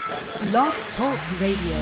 Blog Talk Radio.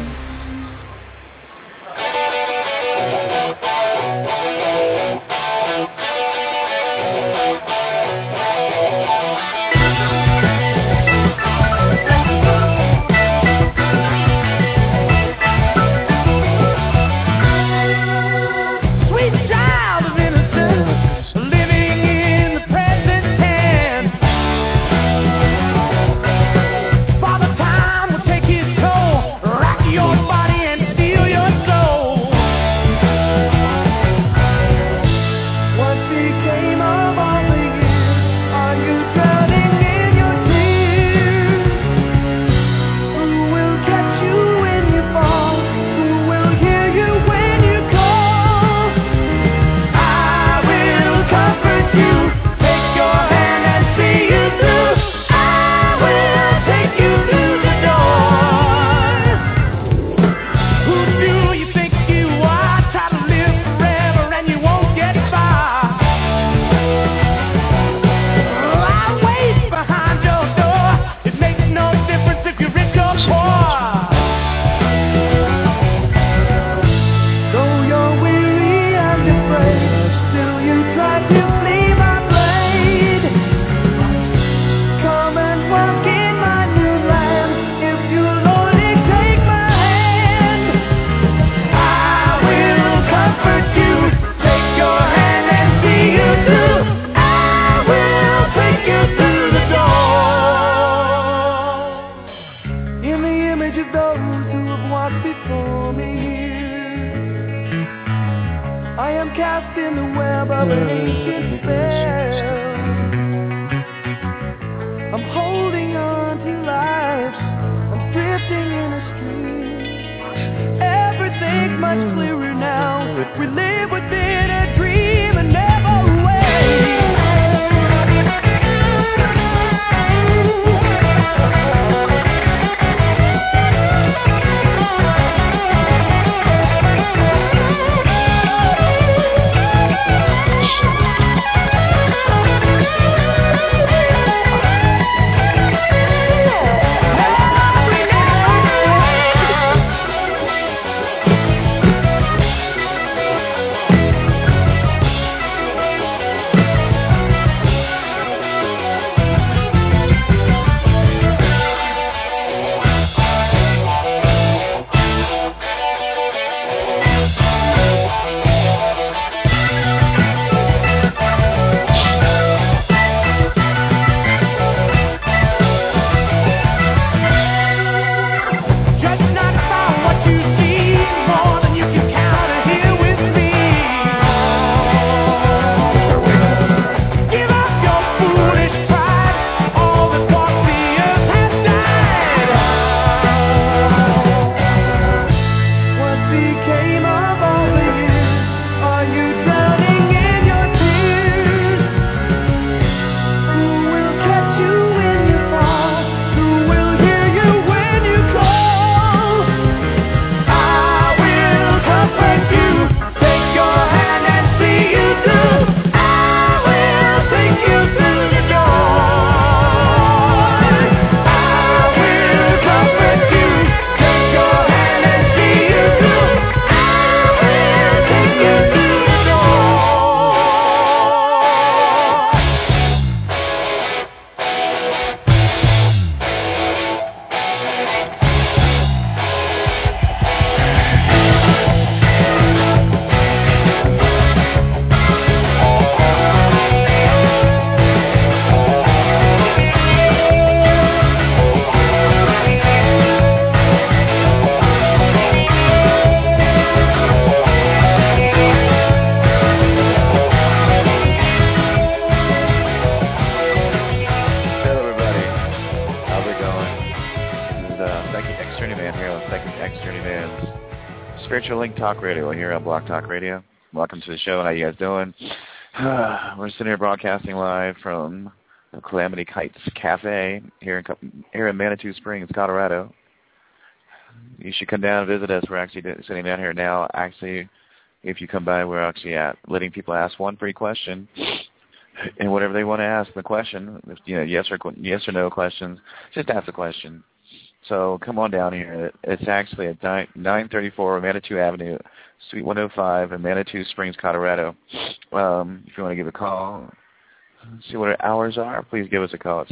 Talk Radio here on Block Talk Radio. Welcome to the show. How you guys doing? We're sitting here broadcasting live from the Calamity Heights Cafe here in Manitou Springs, Colorado. You should come down and visit us. We're actually sitting down here now. Actually, if you come by, we're actually letting people ask one free question. And whatever they want to ask the question, yes or no questions, just ask the question. So come on down here. It's actually at 934 Manitou Avenue, Suite 105 in Manitou Springs, Colorado. If you want to give a call, see what our hours are, please give us a call at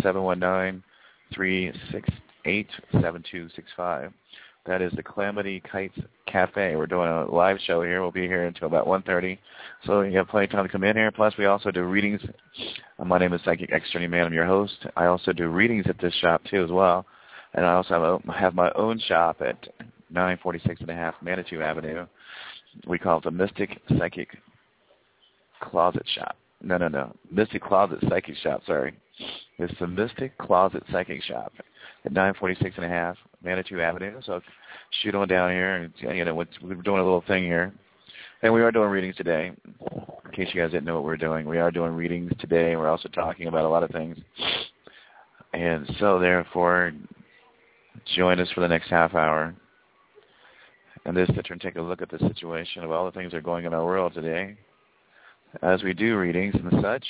719-368-7265. That is the Calamity Kites Cafe. We're doing a live show here. We'll be here until about 1:30. So you have plenty of time to come in here. Plus, we also do readings. My name is Psychic X Journeyman. I'm your host. I also do readings at this shop, too, as well. And I also have my own shop at 946.5 Manitou Avenue. We call it the Mystic Psychic Closet Shop. No. Mystic Closet Psychic Shop, sorry. It's the Mystic Closet Psychic Shop at 946.5 Manitou Avenue. So shoot on down here. And, we're doing a little thing here. And we are doing readings today. In case you guys didn't know what we're doing, we are doing readings today. We're also talking about a lot of things. And so, therefore, join us for the next half hour. And this sit and take a look at the situation of all the things that are going on in our world today. As we do readings and such,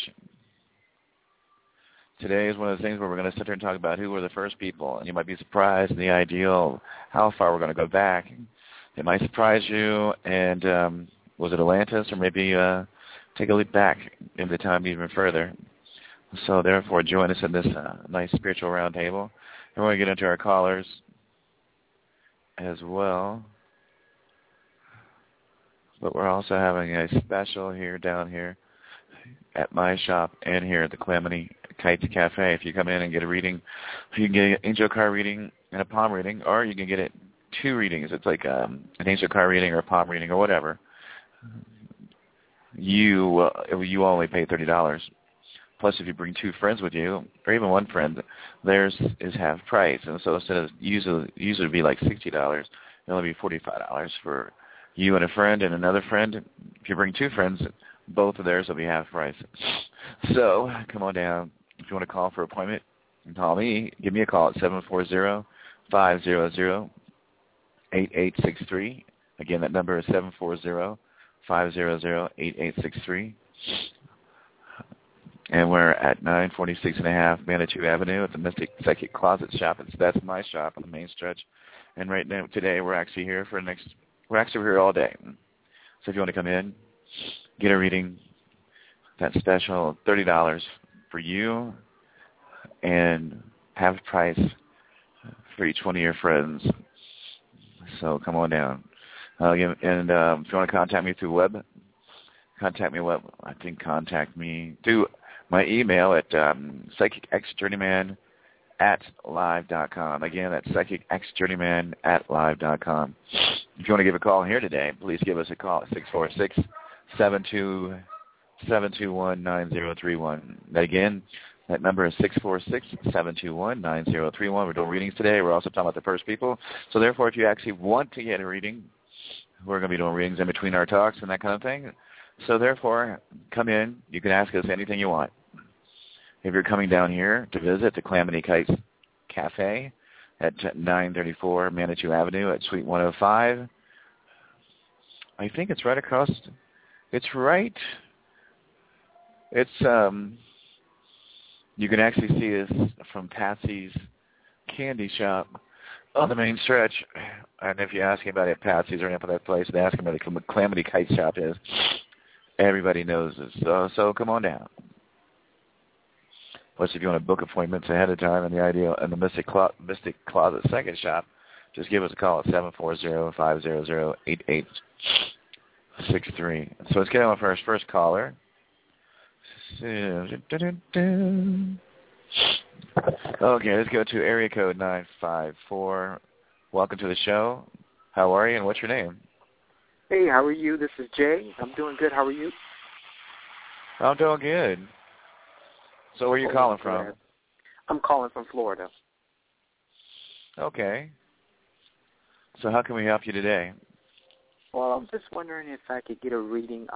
today is one of the things where we're going to sit here and talk about who were the first people. And you might be surprised in the ideal how far we're going to go back. It might surprise you. And was it Atlantis? Or maybe take a look back in the time even further. So therefore, join us in this nice spiritual round table. And we're going to get into our callers as well. But we're also having a special here down here at my shop and here at the Calamity Kites Cafe. If you come in and get a reading, you can get an angel card reading and a palm reading, or you can get it 2 readings. It's like an angel card reading or a palm reading or whatever. You only pay $30. Plus, if you bring 2 friends with you, or even 1 friend, theirs is half price. And so instead of usually it'd be like $60, it'll only be $45 for you and a friend and another friend. If you bring 2 friends, both of theirs will be half price. So come on down. If you want to call for an appointment, call me. Give me a call at 740-500-8863. Again, that number is 740-500-8863. And we're at 946.5 Manitou Avenue at the Mystic Psychic Closet Shop. That's my shop on the main stretch. And right now, today, we're actually here all day. So if you want to come in, get a reading, that special $30 for you, and half price for each one of your friends. So come on down. If you want to contact me through web, contact me through my email at psychicxjourneyman@live.com. Again, that's psychicxjourneyman@live.com. If you want to give a call here today, please give us a call at 646-721-9031. Again, that number is 646-721-9031. We're doing readings today. We're also talking about the first people. So therefore, if you actually want to get a reading, we're going to be doing readings in between our talks and that kind of thing. So therefore, come in. You can ask us anything you want. If you're coming down here to visit the Calamity Kites Cafe at 934 Manitou Avenue at Suite 105, I think it's right across. You can actually see us from Patsy's Candy Shop on the main stretch. And if you ask anybody at Patsy's or any other place, they ask them where the Calamity Kite Shop is. Everybody knows this. So come on down. Plus, if you want to book appointments ahead of time and the Mystic Closet Second Shop, just give us a call at 740-500-8863. So let's get on for our first caller. Okay, let's go to area code 954. Welcome to the show. How are you, and what's your name? Hey, how are you? This is Jay. I'm doing good. How are you? I'm doing good. So where are you calling from? I'm calling from Florida. Okay. So how can we help you today? Well, I'm just wondering if I could get a reading.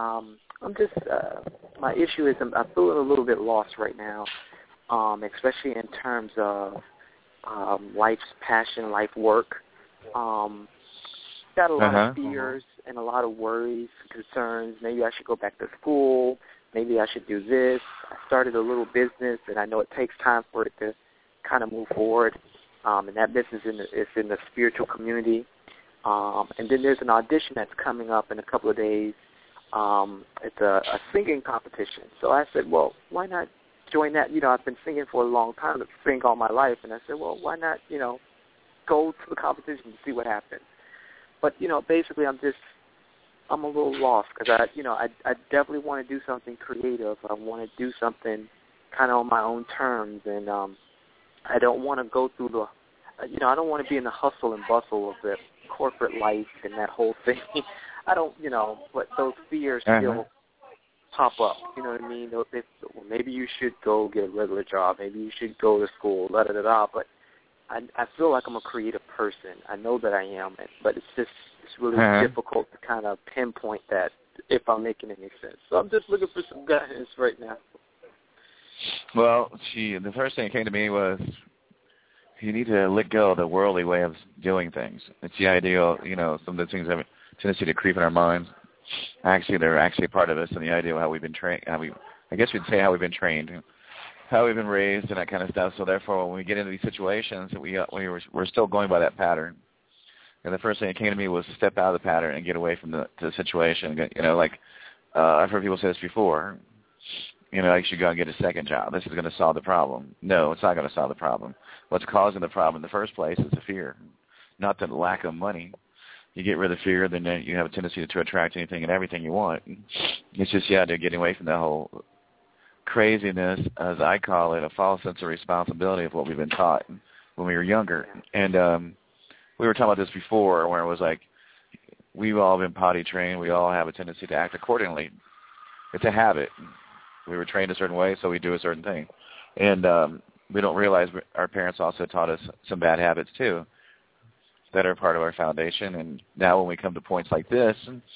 My issue is I'm feeling a little bit lost right now, especially in terms of life's passion, life work. Got a lot of fears and a lot of worries, concerns. Maybe I should go back to school. Maybe I should do this. I started a little business, and I know it takes time for it to kind of move forward. and that business is in the spiritual community. And then there's an audition that's coming up in a couple of days. It's a singing competition. So I said, well, why not join that? You know, I've been singing for a long time, I've sing all my life, and I said, well, why not, you know, go to the competition and see what happens. But, you know, basically I'm a little lost because I definitely want to do something creative. I want to do something kind of on my own terms, and I don't want to go through the, I don't want to be in the hustle and bustle of the corporate life and that whole thing. I don't, but those fears still pop up. You know what I mean? Well, maybe you should go get a regular job. Maybe you should go to school. Da da da da. But I feel like I'm a creative person. I know that I am, but it's really difficult to kind of pinpoint that if I'm making any sense. So I'm just looking for some guidance right now. Well, the first thing that came to me was you need to let go of the worldly way of doing things. It's the ideal, some of the things have a tendency to creep in our minds. Actually, they're actually a part of us, and the idea of how we've been trained, how we've been trained, how we've been raised, and that kind of stuff. So therefore, when we get into these situations, we're still going by that pattern. And the first thing that came to me was to step out of the pattern and get away from the situation. I've heard people say this before. I should go and get a second job. This is going to solve the problem. No, it's not going to solve the problem. What's causing the problem in the first place is the fear, not the lack of money. You get rid of fear, then you have a tendency to attract anything and everything you want. It's just, they're getting away from that whole craziness, as I call it, a false sense of responsibility of what we've been taught when we were younger. And we were talking about this before, where it was like we've all been potty trained. We all have a tendency to act accordingly. It's a habit. We were trained a certain way, so we do a certain thing. And we don't realize our parents also taught us some bad habits, too, that are part of our foundation. And now when we come to points like this,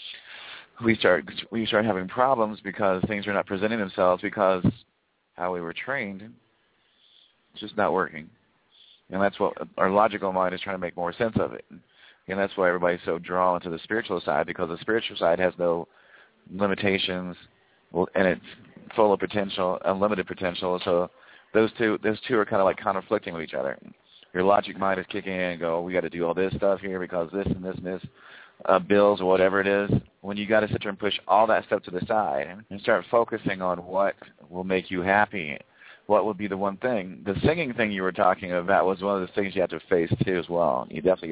we start having problems because things are not presenting themselves because how we were trained, it's just not working. And that's what our logical mind is trying to make more sense of it. And that's why everybody's so drawn to the spiritual side, because the spiritual side has no limitations, and it's full of potential, unlimited potential. So those two are kind of like conflicting with each other. Your logic mind is kicking in and go, we got to do all this stuff here because this and this and this, bills or whatever it is. When you got to sit there and push all that stuff to the side and start focusing on what will make you happy, what would be the one thing. The singing thing you were talking about was one of the things you have to face too as well. You definitely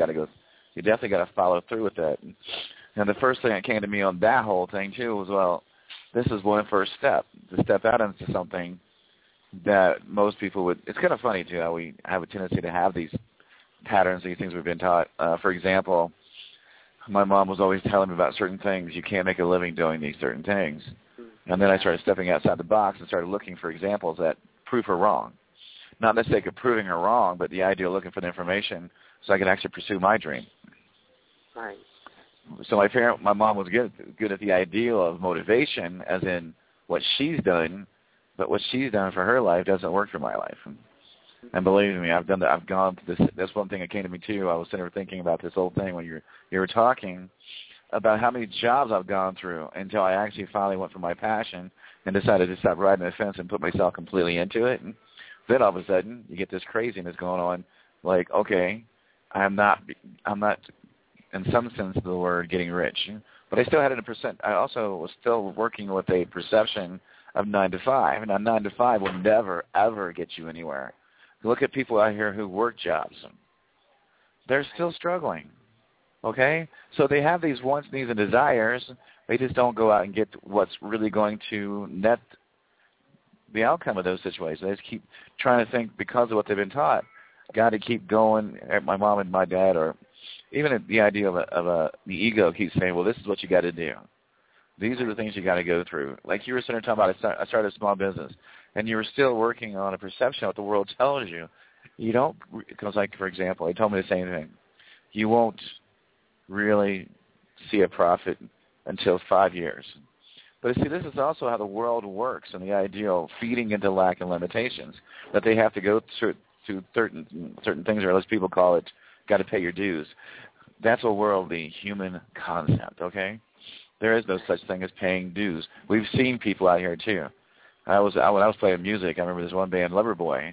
got to follow through with that. And the first thing that came to me on that whole thing too was, well, this is one first step to step out into something that most people would. It's kind of funny too how we have a tendency to have these patterns, these things we've been taught. For example, my mom was always telling me about certain things. You can't make a living doing these certain things. And then I started stepping outside the box and started looking for examples that prove her wrong. Not the sake of proving her wrong, but the idea of looking for the information so I could actually pursue my dream. Right. So my mom was good at the ideal of motivation, as in what she's done, but what she's done for her life doesn't work for my life. And believe me, I've done that. I've gone to this. That's one thing that came to me too. I was sitting there thinking about this whole thing when you were talking about how many jobs I've gone through until I actually finally went for my passion and decided to stop riding the fence and put myself completely into it. And then all of a sudden, you get this craziness going on. Like, okay, I'm not in some sense of the word getting rich, but I still had I also was still working with a perception of 9 to 5. Now, 9 to 5 will never, ever get you anywhere. Look at people out here who work jobs. They're still struggling, okay? So they have these wants, needs, and desires. They just don't go out and get what's really going to net the outcome of those situations. They just keep trying to think because of what they've been taught. Got to keep going. My mom and my dad, or even the idea of the ego keeps saying, well, this is what you got to do. These are the things you got to go through. Like you were sitting there talking about, I started a small business, and you were still working on a perception of what the world tells you. You don't, because like, for example, he told me the same thing. You won't really see a profit until 5 years. But see, this is also how the world works, and the idea of feeding into lack and limitations, that they have to go through certain things, or as people call it, got to pay your dues. That's a worldly human concept, okay? There is no such thing as paying dues. We've seen people out here too. When I was playing music, I remember this one band, Loverboy.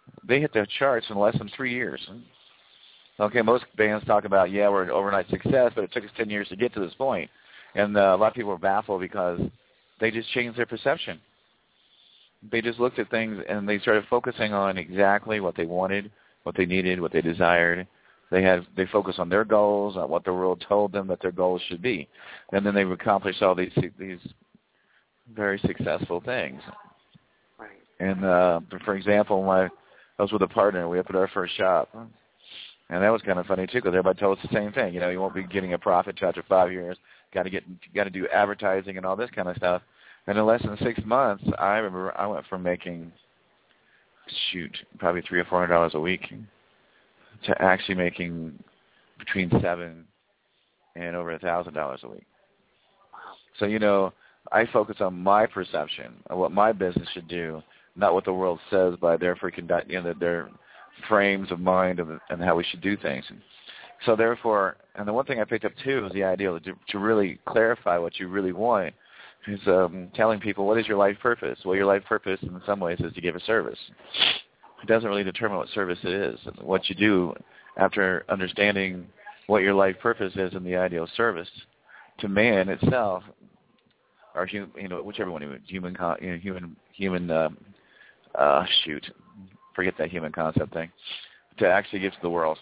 They hit their charts in less than 3 years. Okay, most bands talk about, we're an overnight success, but it took us 10 years to get to this point. And a lot of people are baffled because they just changed their perception. They just looked at things and they started focusing on exactly what they wanted, what they needed, what they desired. They focused on their goals, on what the world told them that their goals should be. And then they accomplished all these very successful things. Right. And for example, I was with a partner. We opened our first shop. And that was kind of funny, too, because everybody told us the same thing. You won't be getting a profit after 5 years. Got to do advertising and all this kind of stuff. And in less than 6 months, I remember I went from making, probably $300 or $400 a week to actually making between $700 and over $1,000 a week. So, I focus on my perception of what my business should do, not what the world says by their their frames of mind and how we should do things. So therefore, and the one thing I picked up too is the idea to really clarify what you really want is telling people, what is your life purpose? Well, your life purpose in some ways is to give a service. It doesn't really determine what service it is. What you do after understanding what your life purpose is in the ideal service to man itself, or whichever one, forget that human concept thing, to actually give to the world,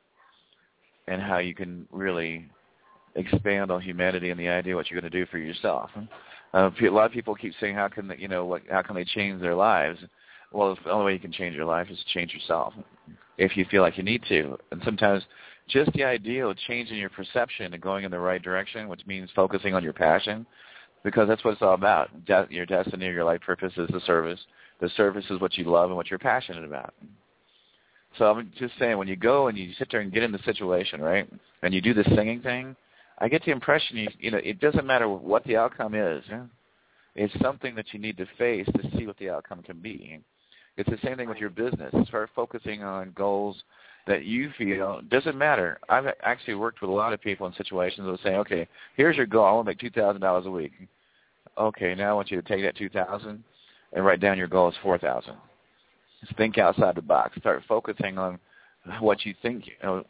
and how you can really expand on humanity and the idea of what you're going to do for yourself. A lot of people keep saying, how can they change their lives? Well, the only way you can change your life is to change yourself, if you feel like you need to. And sometimes just the idea of changing your perception and going in the right direction, which means focusing on your passion, because that's what it's all about. Your destiny or your life purpose is the service. The service is what you love and what you're passionate about. So I'm just saying, when you go and you sit there and get in the situation, right, and you do the singing thing, I get the impression, it doesn't matter what the outcome is. It's something that you need to face to see what the outcome can be. It's the same thing with your business. Start focusing on goals that you feel doesn't matter. I've actually worked with a lot of people in situations that say, okay, here's your goal. I want to make $2,000 a week. Okay, now I want you to take that $2,000 and write down your goal as $4,000. Just think outside the box. Start focusing on what you think.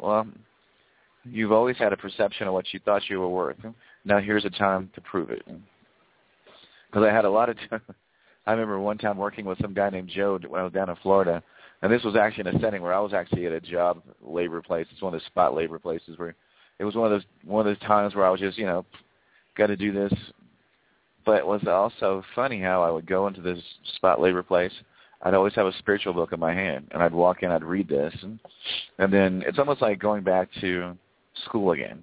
You've always had a perception of what you thought you were worth. Now here's a time to prove it. Because I had a lot of time. I remember one time working with some guy named Joe when I was down in Florida, and this was actually in a setting where I was actually at a job labor place. It's one of those spot labor places where it was one of those times where I was just, got to do this. But it was also funny how I would go into this spot labor place. I'd always have a spiritual book in my hand, and I'd walk in, I'd read this, and then it's almost like going back to school again.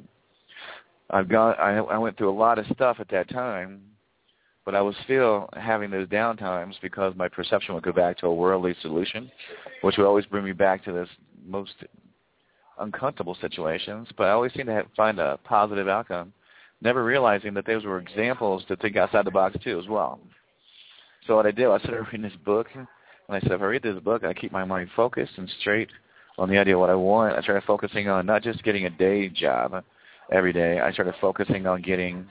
I went through a lot of stuff at that time, but I was still having those down times because my perception would go back to a worldly solution, which would always bring me back to this most uncomfortable situations, but I always seemed to find a positive outcome, never realizing that those were examples to think outside the box too as well. So what I did, I started reading this book, and I said, if I read this book, I keep my mind focused and straight on the idea of what I want. I started focusing on not just getting a day job every day. I started focusing on getting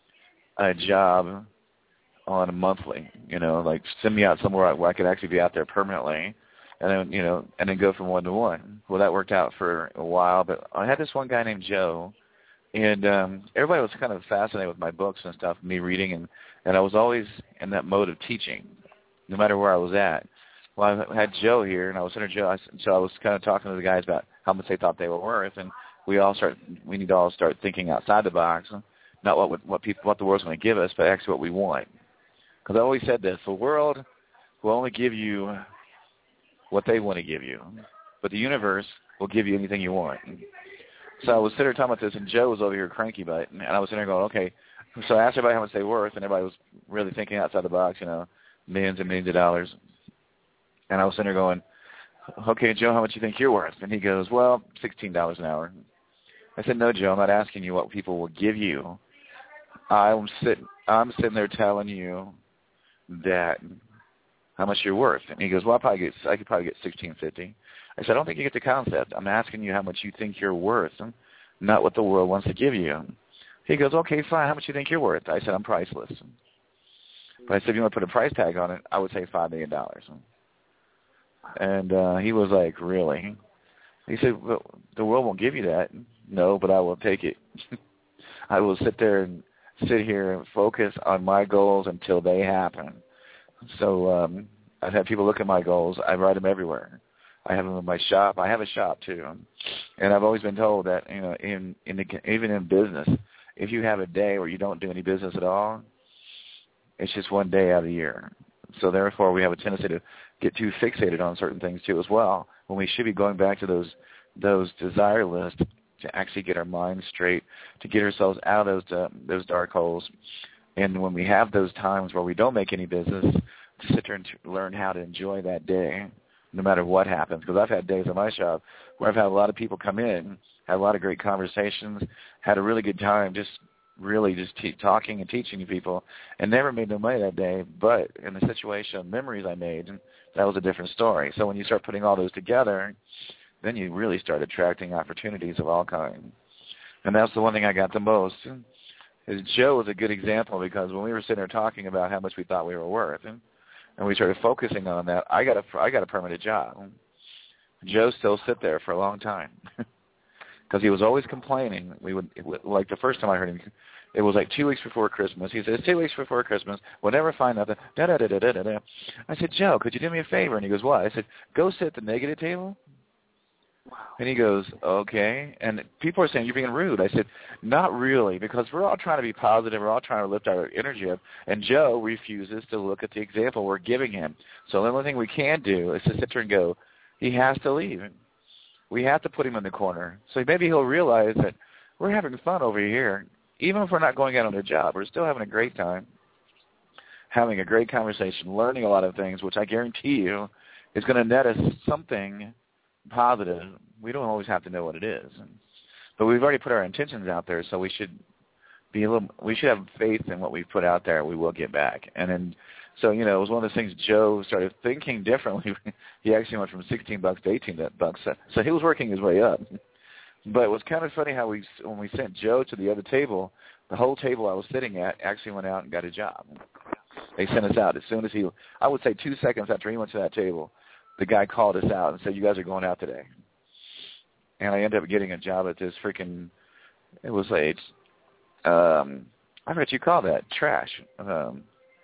a job on a monthly, like send me out somewhere where I could actually be out there permanently, and then go from one to one. Well, that worked out for a while, but I had this one guy named Joe, and everybody was kind of fascinated with my books and stuff, me reading, and I was always in that mode of teaching, no matter where I was at. Well, I had Joe here, and I was under Joe, so I was kind of talking to the guys about how much they thought they were worth, and we need to all start thinking outside the box, not what the world's going to give us, but actually what we want. Because I always said this: the world will only give you what they want to give you, but the universe will give you anything you want. So I was sitting there talking about this, and Joe was over here cranky about it, and I was sitting there going, okay. So I asked everybody how much they were worth, and everybody was really thinking outside the box, millions and millions of dollars. And I was sitting there going, okay, Joe, how much do you think you're worth? And he goes, well, $16 an hour. I said, no, Joe, I'm not asking you what people will give you. I'm sitting there telling you that how much you're worth. And he goes, well, I could probably get $16.50. I said, I don't think you get the concept. I'm asking you how much you think you're worth, not what the world wants to give you. He goes, okay, fine. How much do you think you're worth? I said, I'm priceless. But I said, if you want to put a price tag on it, I would say $5 million. And he was like, really? He said, well, the world won't give you that. No, but I will take it. I will sit here and focus on my goals until they happen. So I've had people look at my goals. I write them everywhere. I have them in my shop. I have a shop too, and I've always been told that even in business, if you have a day where you don't do any business at all, it's just one day out of the year. So therefore, we have a tendency to get too fixated on certain things too as well, when we should be going back to those desire lists to actually get our minds straight, to get ourselves out of those dark holes. And when we have those times where we don't make any business, to sit there and to learn how to enjoy that day, no matter what happens. Because I've had days at my shop where I've had a lot of people come in, had a lot of great conversations, had a really good time, just talking and teaching to people, and never made no money that day. But in the situation of memories I made, that was a different story. So when you start putting all those together, then you really start attracting opportunities of all kinds. And that's the one thing I got the most. Joe was a good example, because when we were sitting there talking about how much we thought we were worth, and we started focusing on that, I got a permanent job. Joe still sit there for a long time because he was always complaining. Like the first time I heard him, it was like 2 weeks before Christmas. He said, it's 2 weeks before Christmas. We'll never find nothing. Da-da-da-da-da-da. I said, Joe, could you do me a favor? And he goes, what? I said, go sit at the negative table. Wow. And he goes, okay. And people are saying, you're being rude. I said, not really, because we're all trying to be positive. We're all trying to lift our energy up. And Joe refuses to look at the example we're giving him. So the only thing we can do is to sit there and go, he has to leave. We have to put him in the corner. So maybe he'll realize that we're having fun over here. Even if we're not going out on a job, we're still having a great time, having a great conversation, learning a lot of things, which I guarantee you is going to net us something positive. We don't always have to know what it is, but we've already put our intentions out there, so we should have faith in what we've put out there. We will get back. And then, so it was one of those things. Joe started thinking differently. He actually went from $16 to $18, so he was working his way up. But it was kind of funny how when we sent Joe to the other table, the whole table I was sitting at actually went out and got a job. They sent us out as soon as I would say 2 seconds after he went to that table, the guy called us out and said, you guys are going out today. And I ended up getting a job at this it was like, I forgot what you call that, trash. A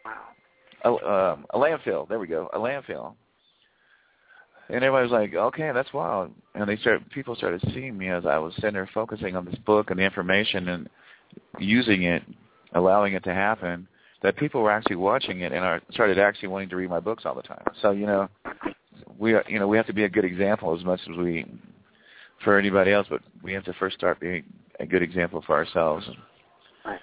landfill. There we go, a landfill. And everybody was like, okay, that's wild. And people started seeing me as I was sitting there focusing on this book and the information and using it, allowing it to happen, that people were actually watching it and started actually wanting to read my books all the time. So, we have to be a good example as much as for anybody else, but we have to first start being a good example for ourselves. Right.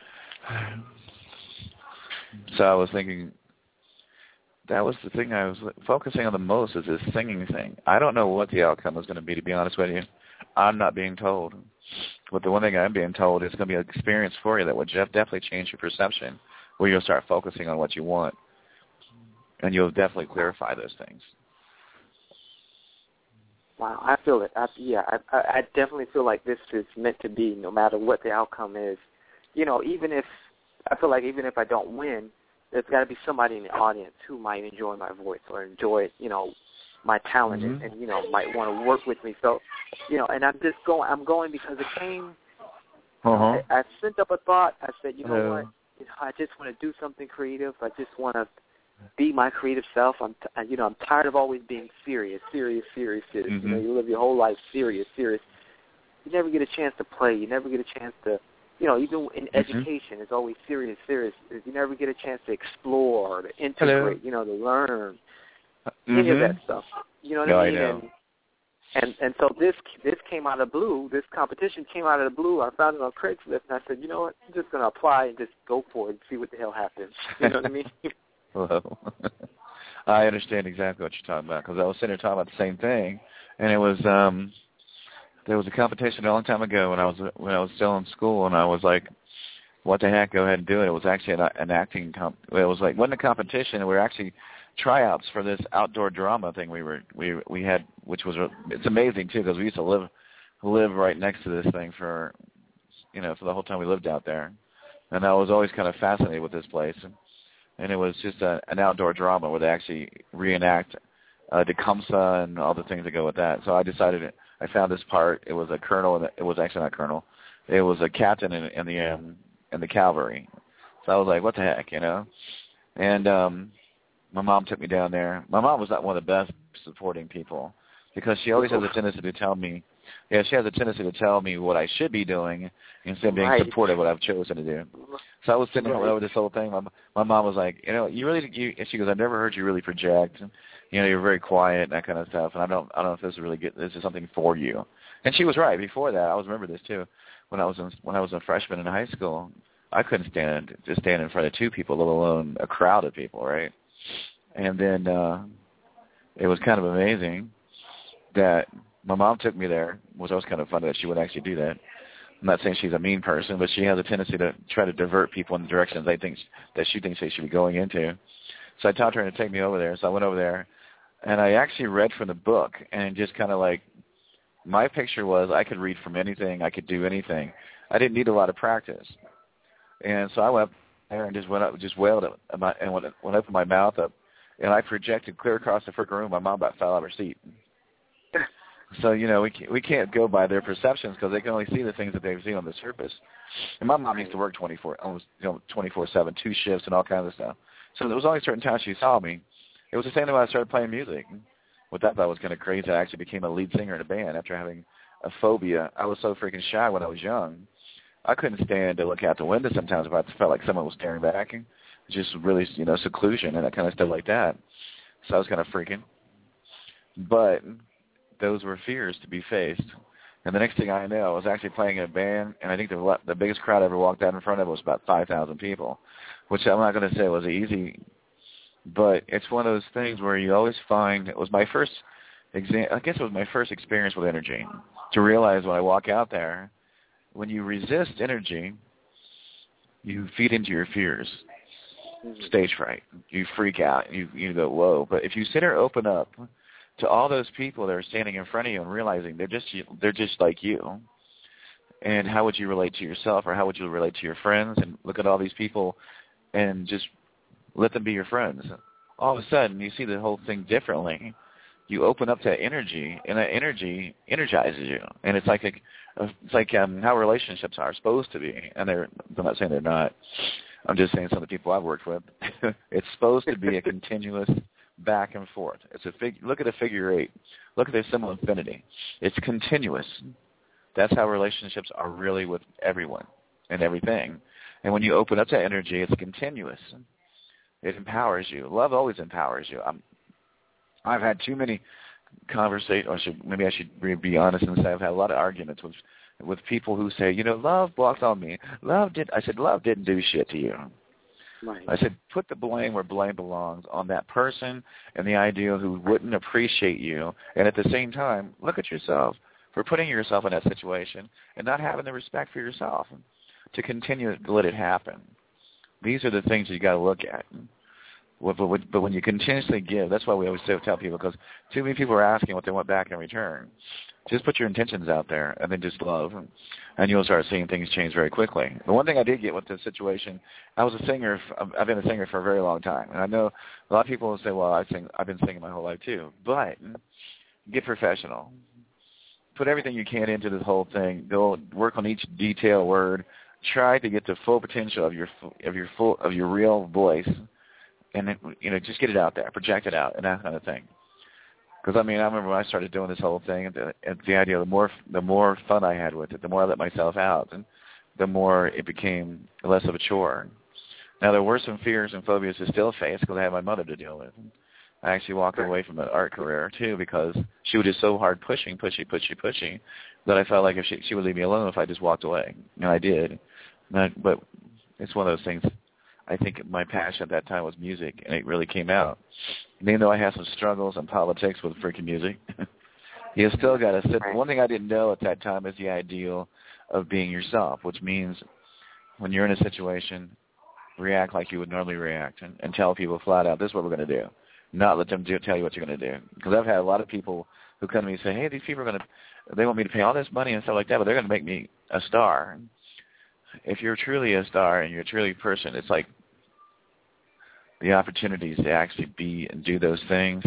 So I was thinking, that was the thing I was focusing on the most, is this singing thing. I don't know what the outcome is going to be, to be honest with you. I'm not being told. But the one thing I'm being told is going to be an experience for you that will definitely change your perception, where you'll start focusing on what you want, and you'll definitely clarify those things. Wow, I feel it. I definitely feel like this is meant to be, no matter what the outcome is. Even if I don't win, there's got to be somebody in the audience who might enjoy my voice or enjoy, my talent, and might want to work with me. So, and I'm going because it came. I sent up a thought. I said, you know what? I just want to do something creative. I just want to be my creative self. I'm tired of always being serious. Mm-hmm. You live your whole life serious. You never get a chance to play. You never get a chance to. Even in education, it's always serious. You never get a chance to explore, to integrate, to learn, any of that stuff. You know what I mean? I know. And so this came out of the blue. This competition came out of the blue. I found it on Craigslist, and I said, you know what? I'm just going to apply and just go for it and see what the hell happens. You know what I mean? Well, I understand exactly what you're talking about, because I was sitting there talking about the same thing, and it was there was a competition a long time ago when I was still in school, and I was like, what the heck, go ahead and do it. It was actually an acting it was like, wasn't a competition, we were actually tryouts for this outdoor drama thing we had, which was it's amazing too, because we used to live right next to this thing for the whole time we lived out there, and I was always kind of fascinated with this place, and it was just an outdoor drama where they actually reenact Tecumseh and all the things that go with that. So I decided, I found this part. It was a colonel. It was actually not colonel. It was a captain in the cavalry. So I was like, what the heck, you know? And my mom took me down there. My mom was not one of the best supporting people because she always has a tendency to tell me, she has a tendency to tell me what I should be doing instead of being supportive of what I've chosen to do. So I was sitting there over this whole thing. My mom was like, and she goes, I've never heard you really project. You know, you're very quiet and that kind of stuff. And I don't know if this is really good. This is something for you. And she was right. Before that, I always remember this too. When I was a freshman in high school, I couldn't stand in front of two people, let alone a crowd of people, right? And then it was kind of amazing that my mom took me there, which was kind of funny that she would actually do that. I'm not saying she's a mean person, but she has a tendency to try to divert people in the directions she thinks they should be going into. So I taught her to take me over there. So I went over there, and I actually read from the book, and just kind of like, my picture was I could read from anything, I could do anything. I didn't need a lot of practice. And so I went up there and just wailed and when I opened my mouth up, and I projected clear across the freaking room. My mom about fell out of her seat. So, you know, we can't go by their perceptions because they can only see the things that they've seen on the surface. And my mom used to work 24/7, 2 shifts and all kinds of stuff. So there was only certain times she saw me. It was the same thing when I started playing music. What that thought was kind of crazy, I actually became a lead singer in a band after having a phobia. I was so freaking shy when I was young. I couldn't stand to look out the window sometimes if I felt like someone was staring back. Just really, you know, seclusion and that kind of stuff like that. So I was kind of freaking. But those were fears to be faced. And the next thing I know, I was actually playing in a band, and I think the biggest crowd I ever walked out in front of was about 5,000 people, which I'm not going to say was easy, but it's one of those things where you always find, it was my first experience with energy, to realize when I walk out there, when you resist energy, you feed into your fears. Stage fright. You freak out. You go, whoa. But if you sit there, open up to all those people that are standing in front of you and realizing they're just like you, and how would you relate to yourself, or how would you relate to your friends, and look at all these people and just let them be your friends. All of a sudden, you see the whole thing differently. You open up to energy, and that energy energizes you. And it's like how relationships are supposed to be. And I'm not saying they're not. I'm just saying some of the people I've worked with. It's supposed to be a continuous back and forth. Look at a figure 8. Look at the symbol infinity. It's continuous. That's how relationships are really with everyone and everything. And when you open up to energy, it's continuous. It empowers you. Love always empowers you. I've had too many conversations, or maybe I should be honest and say I've had a lot of arguments with people who say, you know, love walked on me. I said, love didn't do shit to you. Right. I said, put the blame where blame belongs, on that person and the ideal who wouldn't appreciate you. And at the same time, look at yourself for putting yourself in that situation and not having the respect for yourself to continue to let it happen. These are the things you got to look at. But when you continuously give, that's why we always tell people, because too many people are asking what they want back in return. Just put your intentions out there and then just love, and you'll start seeing things change very quickly. The one thing I did get with this situation, I was a singer. I've been a singer for a very long time, and I know a lot of people will say, well, I've been singing my whole life too. But get professional. Put everything you can into this whole thing. Go work on each detail word. Try to get the full potential of your real voice, and just get it out there, project it out, and that kind of thing. Because I remember when I started doing this whole thing, and the idea, the more fun I had with it, the more I let myself out, and the more it became less of a chore. Now there were some fears and phobias to still face because I had my mother to deal with. I actually walked away from an art career too because she was just so hard pushing that I felt like if she would leave me alone if I just walked away. And I did. But it's one of those things. I think my passion at that time was music, and it really came out. And even though I had some struggles in politics with freaking music, you still got to sit. One thing I didn't know at that time is the ideal of being yourself, which means when you're in a situation, react like you would normally react and tell people flat out, this is what we're going to do. Not let them tell you what you're going to do. Because I've had a lot of people who come to me and say, hey, these people they want me to pay all this money and stuff like that, but they're going to make me a star. If you're truly a star and you're truly a person, it's like the opportunities to actually be and do those things,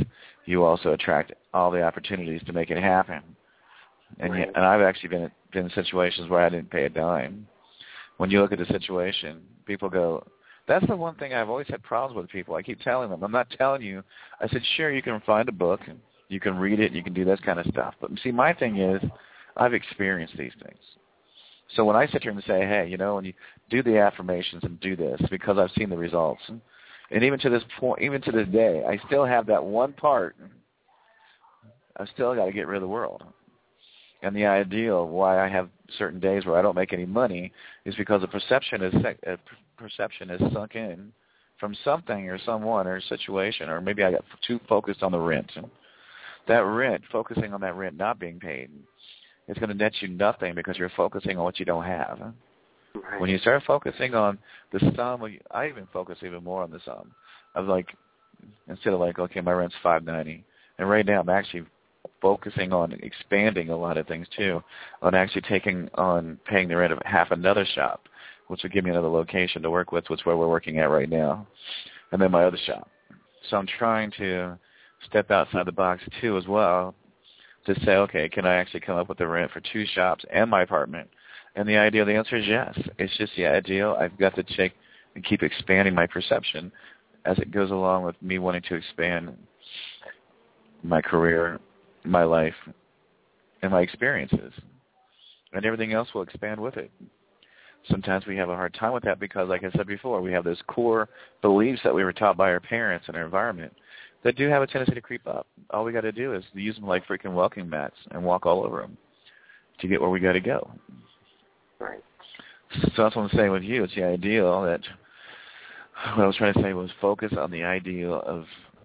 you also attract all the opportunities to make it happen. And Right. and I've actually been in situations where I didn't pay a dime. When you look at the situation, people go, that's the one thing I've always had problems with people. I keep telling them, I'm not telling you. I said, sure, you can find a book, and you can read it, you can do this kind of stuff. But see, my thing is, I've experienced these things. So when I sit here and say, hey, when you do the affirmations and do this, because I've seen the results, and even to this point, even to this day, I still have that one part. I've still got to get rid of the world. And the ideal why I have certain days where I don't make any money is because the perception is sunk in from something or someone or situation, or maybe I got too focused on the rent. That rent, focusing on that rent not being paid, it's going to net you nothing because you're focusing on what you don't have. Right. When you start focusing on the sum, I even focus even more on the sum. I was like, instead of like, okay, my rent's $5.90, and right now I'm actually focusing on expanding a lot of things too, on actually taking on paying the rent of half another shop, which will give me another location to work with, which is where we're working at right now, and then my other shop. So I'm trying to step outside the box too as well, to say, okay, can I actually come up with the rent for 2 shops and my apartment? And the answer is yes. It's just the ideal. I've got to check and keep expanding my perception as it goes along with me wanting to expand my career, my life, and my experiences. And everything else will expand with it. Sometimes we have a hard time with that because, like I said before, we have those core beliefs that we were taught by our parents and our environment that do have a tendency to creep up. All we got to do is use them like freaking welcoming mats and walk all over them to get where we got to go. Right. So that's what I'm saying with you. It's the ideal that what I was trying to say was focus on the ideal of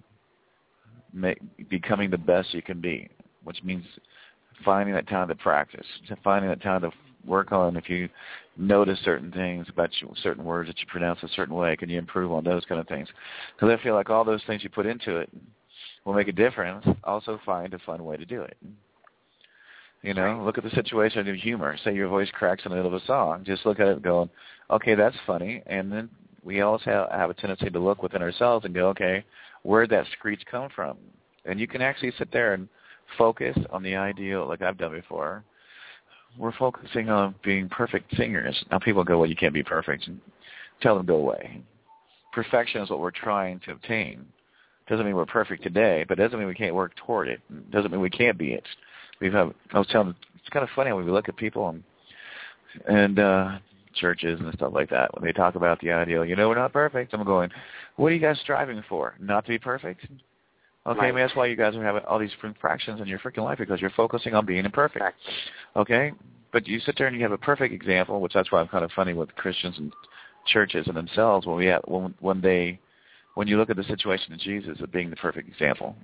becoming the best you can be, which means finding that time to practice, finding that time to work on. If you notice certain things about certain words that you pronounce a certain way, can you improve on those kind of things? Because I feel like all those things you put into it will make a difference. Also find a fun way to do it. Look at the situation of humor. Say your voice cracks in the middle of a song. Just look at it going, okay, that's funny. And then we also have a tendency to look within ourselves and go, okay, where'd that screech come from? And you can actually sit there and focus on the ideal, like I've done before. We're focusing on being perfect singers. Now people go, well, you can't be perfect. Tell them to go away. Perfection is what we're trying to obtain. Doesn't mean we're perfect today, but doesn't mean we can't work toward it. Doesn't mean we can't be it. I was telling them, it's kind of funny when we look at people and churches and stuff like that, when they talk about the ideal, we're not perfect. I'm going, what are you guys striving for? Not to be perfect? Okay, right. I mean, that's why you guys are having all these fractions in your freaking life, because you're focusing on being imperfect. Exactly. Okay? But you sit there and you have a perfect example, which that's why I'm kind of funny with Christians and churches and themselves when you look at the situation of Jesus as being the perfect example.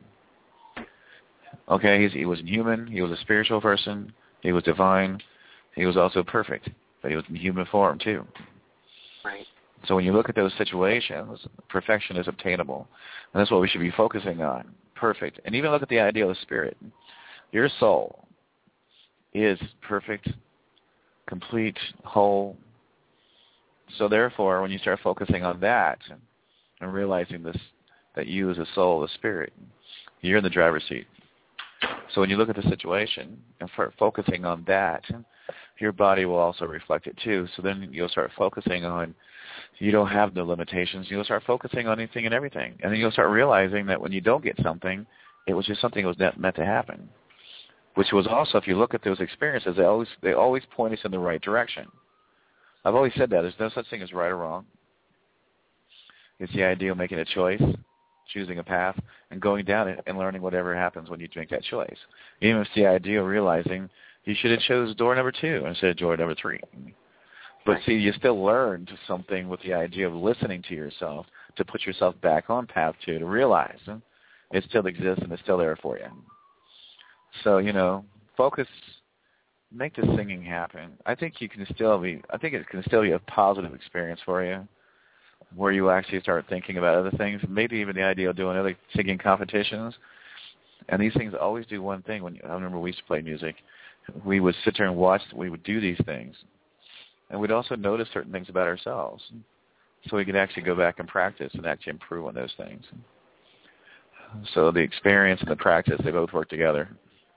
Okay, he was human, he was a spiritual person, he was divine, he was also perfect, but he was in human form too. Right. So when you look at those situations, perfection is obtainable. And that's what we should be focusing on, perfect. And even look at the ideal of spirit. Your soul is perfect, complete, whole. So therefore, when you start focusing on that and realizing this, that you as a soul, a spirit, you're in the driver's seat. So when you look at the situation and start focusing on that, your body will also reflect it too. So then you'll start focusing on, you don't have no limitations. You'll start focusing on anything and everything. And then you'll start realizing that when you don't get something, it was just something that was meant to happen. Which was also, if you look at those experiences, they always point us in the right direction. I've always said that. There's no such thing as right or wrong. It's the idea of making a choice, choosing a path, and going down it and learning whatever happens when you make that choice. Even if it's the idea of realizing you should have chose door number 2 instead of door number 3. But see, you still learned something with the idea of listening to yourself, to put yourself back on path 2, to realize it still exists and it's still there for you. So, focus, make the singing happen. I think it can still be a positive experience for you, where you actually start thinking about other things, maybe even the idea of doing other singing competitions. And these things always do one thing. I remember we used to play music. We would sit there and watch, we would do these things. And we'd also notice certain things about ourselves. So we could actually go back and practice and actually improve on those things. So the experience and the practice, they both work together.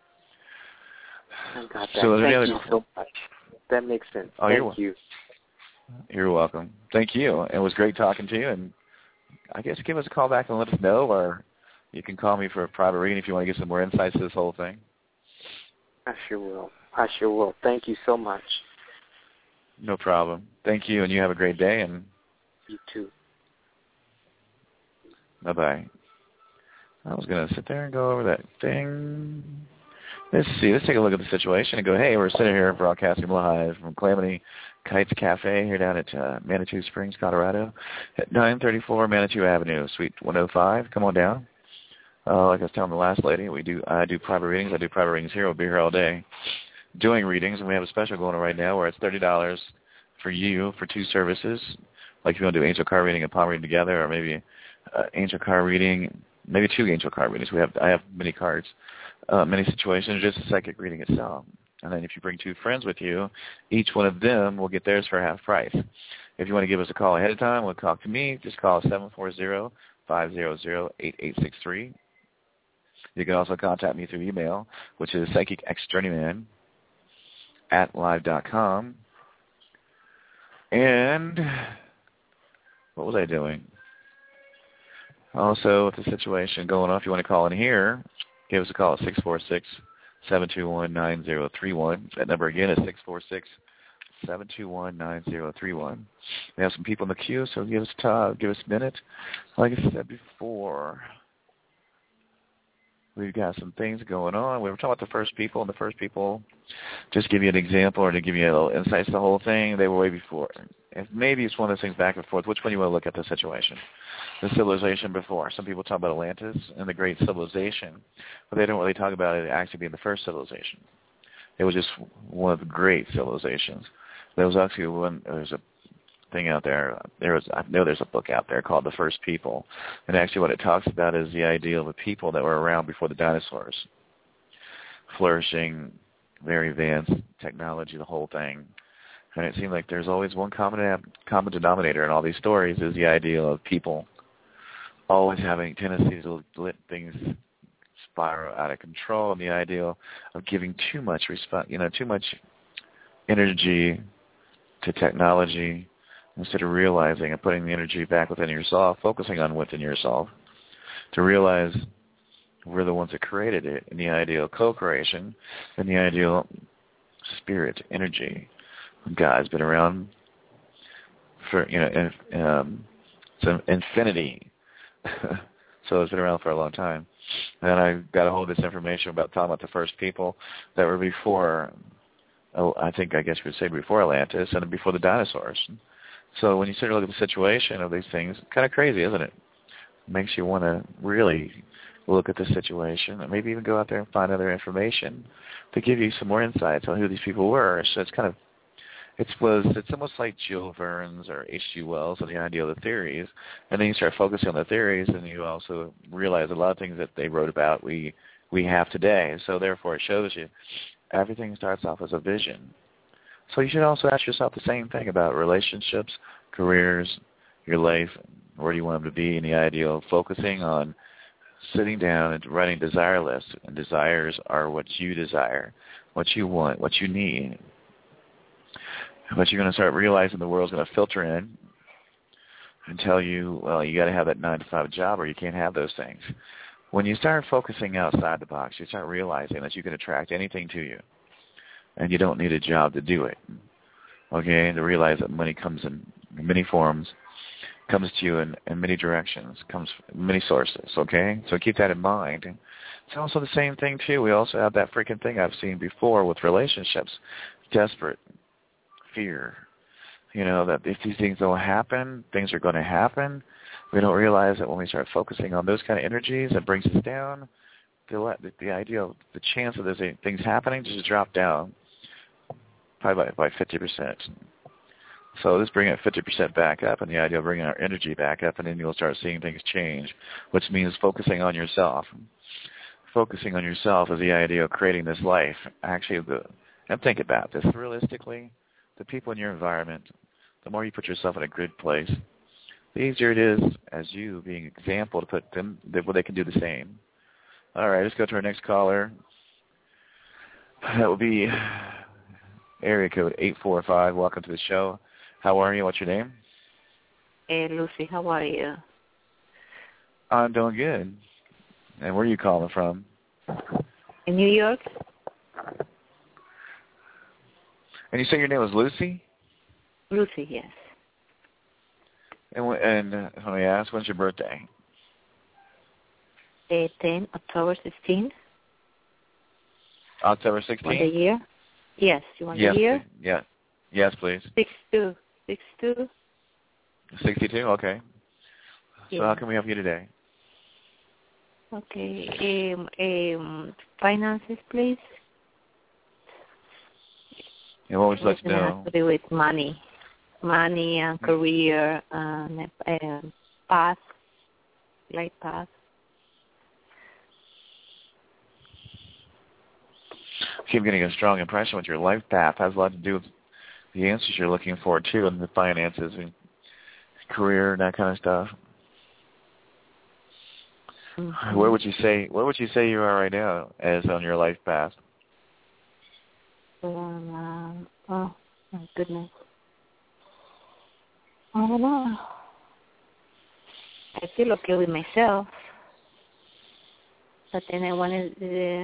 I got that. So Thank you so much. That makes sense. Oh, Thank you. You're welcome. Thank you. It was great talking to you, and I guess give us a call back and let us know, or you can call me for a private reading if you want to get some more insights to this whole thing. I sure will. Thank you so much. No problem. Thank you, and you have a great day. And you too. Bye-bye. I was going to sit there and go over that thing. Let's see. Let's take a look at the situation and go, hey, we're sitting here broadcasting live from Calamity Kites Cafe here down at Manitou Springs, Colorado, at 934 Manitou Avenue, Suite 105. Come on down. Like I was telling the last lady, I do private readings. I do private readings here. We'll be here all day doing readings, and we have a special going on right now where it's $30 for you for 2 services. Like if you want to do angel card reading and palm reading together, or maybe angel card reading, maybe 2 angel card readings. I have many cards, many situations, just a psychic reading itself. And then if you bring 2 friends with you, each one of them will get theirs for half price. If you want to give us a call ahead of time, we'll talk to me. Just call 740-500-8863. You can also contact me through email, which is psychicxjourneyman@live.com. And what was I doing? Also, with the situation going on, if you want to call in here, give us a call at 646-721-9031. That number again is 646-721-9031. We have some people in the queue, so give us a minute. Like I said before, we've got some things going on. We were talking about the first people, and the first people, just give you an example or to give you a little insight to the whole thing, they were way before. If maybe it's one of those things back and forth. Which one you want to look at the situation? The civilization before. Some people talk about Atlantis and the great civilization, but they don't really talk about it actually being the first civilization. It was just one of the great civilizations. There was actually there's a thing out there. I know there's a book out there called The First People, and actually what it talks about is the idea of the people that were around before the dinosaurs, flourishing, very advanced technology, the whole thing. And it seemed like there's always one common denominator in all these stories is the idea of people always having tendencies to let things spiral out of control, and the idea of giving too much too much energy to technology instead of realizing and putting the energy back within yourself, focusing on within yourself, to realize we're the ones that created it, and the ideal co-creation, and the ideal spirit, energy. God's been around for, it's infinity. So it's been around for a long time. And I got a hold of this information about talking about the first people that were before, I guess you would say before Atlantis and before the dinosaurs. So when you start to look at the situation of these things, it's kind of crazy, isn't it? It makes you want to really look at the situation and maybe even go out there and find other information to give you some more insights on who these people were. So it's almost like Jules Verne's or H.G. Wells and the idea of the theories. And then you start focusing on the theories, and you also realize a lot of things that they wrote about we have today. So therefore it shows you everything starts off as a vision. So you should also ask yourself the same thing about relationships, careers, your life, where do you want them to be, and the idea of focusing on sitting down and writing desire lists. And desires are what you desire, what you want, what you need. But you're going to start realizing the world's going to filter in and tell you, well, you got to have that 9-to-5 job or you can't have those things. When you start focusing outside the box, you start realizing that you can attract anything to you, and you don't need a job to do it. Okay, and to realize that money comes in many forms, comes to you in many directions, comes from many sources. Okay, so keep that in mind. It's also the same thing too. We also have that freaking thing I've seen before with relationships, desperate. Fear, that if these things don't happen, things are going to happen. We don't realize that when we start focusing on those kind of energies, it brings us down. The idea of the chance of those things happening just drop down probably by 50%. So let's bring it 50% back up, and the idea of bringing our energy back up, and then you'll start seeing things change, which means focusing on yourself. Focusing on yourself is the idea of creating this life. Actually, and think about this realistically. The people in your environment, the more you put yourself in a good place, the easier it is as you being an example to put them, well, they can do the same. All right, let's go to our next caller. That will be area code 845. Welcome to the show. How are you? What's your name? Hey, Lucy, how are you? I'm doing good. And where are you calling from? In New York. And you say your name was Lucy? Lucy, yes. And let me ask, when's your birthday? 10, October 16th. October 16th? Want the year? Yes. You want yes, the year? Please. Yeah. Yes, please. 62. 62? Okay. Yeah. So how can we help you today? Okay. Finances, please. And what would you like to It has know? to do with money and career and path, life path. I keep getting a strong impression with your life path. It has a lot to do with the answers you're looking for, too, and the finances and career and that kind of stuff. Mm-hmm. Where would you say you are right now as on your life path? Oh, my goodness. I don't know. I feel okay with myself. But then I wanted,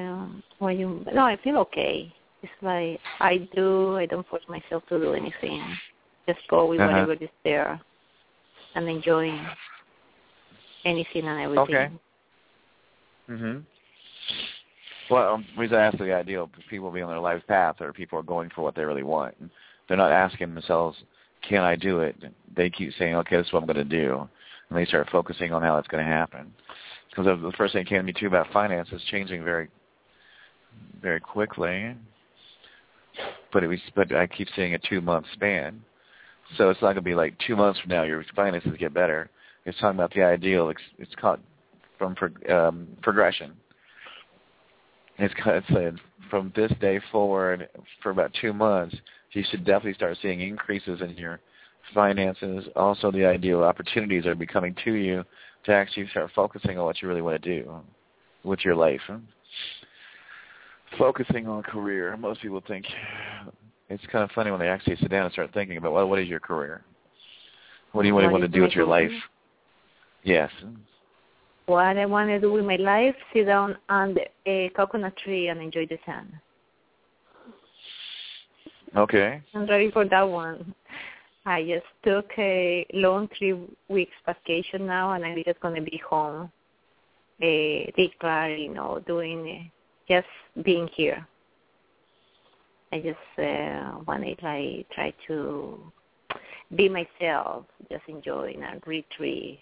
I feel okay. It's like I don't force myself to do anything. Just go with whatever is there and enjoying anything and everything. Okay. Mm-hmm. Well, the reason I ask the ideal, people be on their life path or people are going for what they really want. They're not asking themselves, can I do it? They keep saying, okay, this is what I'm going to do. And they start focusing on how it's going to happen. Because the first thing that came to me, too, about finance is changing very, very quickly. But I keep seeing a 2-month span. So it's not going to be like 2 months from now your finances get better. It's talking about the ideal. It's called from progression. It's said from this day forward for about 2 months, you should definitely start seeing increases in your finances. Also, the ideal opportunities are becoming to you to actually start focusing on what you really want to do with your life. Focusing on career. Most people think it's kind of funny when they actually sit down and start thinking about, well, what is your career? What do you want to do with your life? Yes. What I want to do with my life, sit down under a coconut tree and enjoy the sun. Okay. I'm ready for that one. I just took a long 3 weeks vacation now, and I'm just going to be home, doing, just being here. I just want to try to be myself, just enjoying a retreat,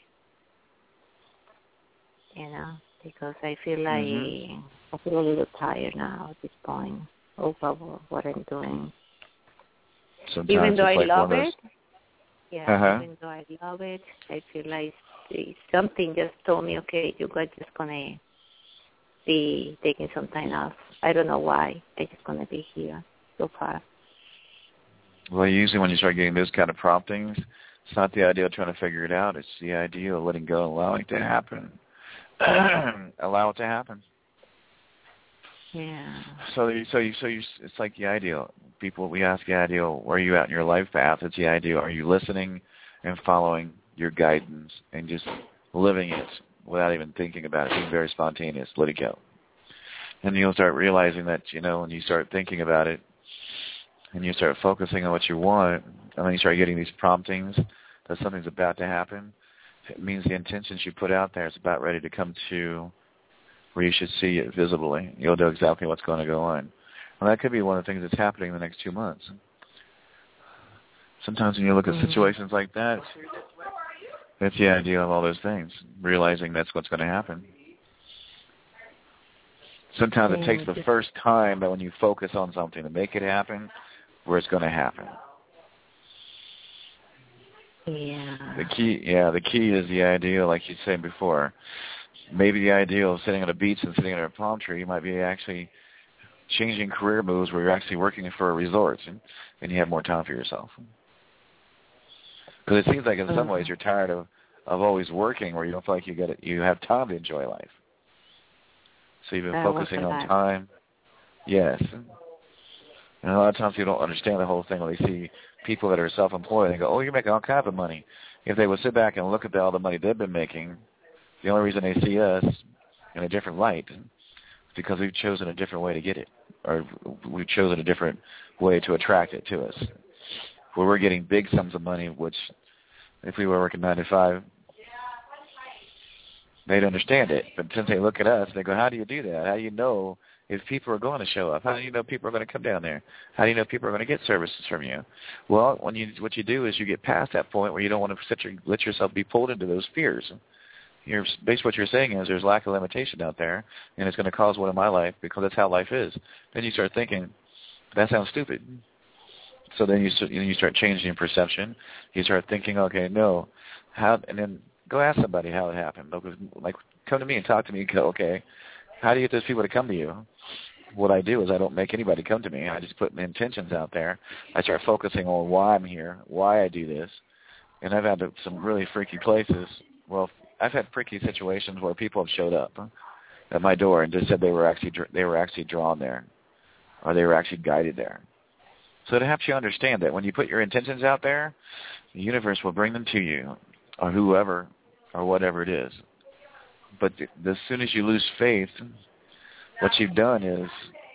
because I feel like I feel a little tired now at this point over what I'm doing. Sometimes even though I like love it, even though I love it, I feel like something just told me, okay, you guys just going to be taking some time off. I don't know why. I'm just going to be here so far. Well, usually when you start getting those kind of promptings, it's not the idea of trying to figure it out. It's the idea of letting go and allowing it to happen. Allow it to happen. Yeah. So it's like the ideal. People, we ask the ideal, where are you at in your life path? It's the ideal. Are you listening and following your guidance and just living it without even thinking about it, being very spontaneous, let it go. And you'll start realizing that, when you start thinking about it and you start focusing on what you want, and then you start getting these promptings that something's about to happen, it means the intentions you put out there is about ready to come to where you should see it visibly. You'll know exactly what's going to go on. Well, that could be one of the things that's happening in the next 2 months. Sometimes when you look at situations like that, that's the idea of all those things, realizing that's what's going to happen. Sometimes it takes the first time that when you focus on something to make it happen, where it's going to happen. Yeah. The key is the ideal, like you said before. Maybe the ideal of sitting on a beach and sitting under a palm tree might be actually changing career moves where you're actually working for a resort and you have more time for yourself. Because it seems like in some ways you're tired of of always working where you don't feel like you have time to enjoy life. So you've been focusing on time. Yes. And a lot of times people don't understand the whole thing when they see people that are self-employed. They go, oh, you're making all kinds of money. If they would sit back and look at all the money they've been making, the only reason they see us in a different light is because we've chosen a different way to get it, or we've chosen a different way to attract it to us. Where we're getting big sums of money, which if we were working 9 to 5, they'd understand it. But since they look at us, they go, how do you do that? How do you know if people are going to show up? How do you know people are going to come down there? How do you know people are going to get services from you? Well, what you do is you get past that point where you don't want to let yourself be pulled into those fears. Basically what you're saying is there's lack of limitation out there, and it's going to cause one in my life because that's how life is. Then you start thinking, that sounds stupid. So then you start changing your perception. You start thinking, okay, no. And then go ask somebody how it happened. Like, come to me and talk to me and go, okay, how do you get those people to come to you? What I do is I don't make anybody come to me. I just put my intentions out there. I start focusing on why I'm here, why I do this. And I've had some really freaky places. Well, I've had freaky situations where people have showed up at my door and just said they were actually drawn there, or they were actually guided there. So it helps you understand that when you put your intentions out there, the universe will bring them to you, or whoever, or whatever it is. But as soon as you lose faith, what you've done is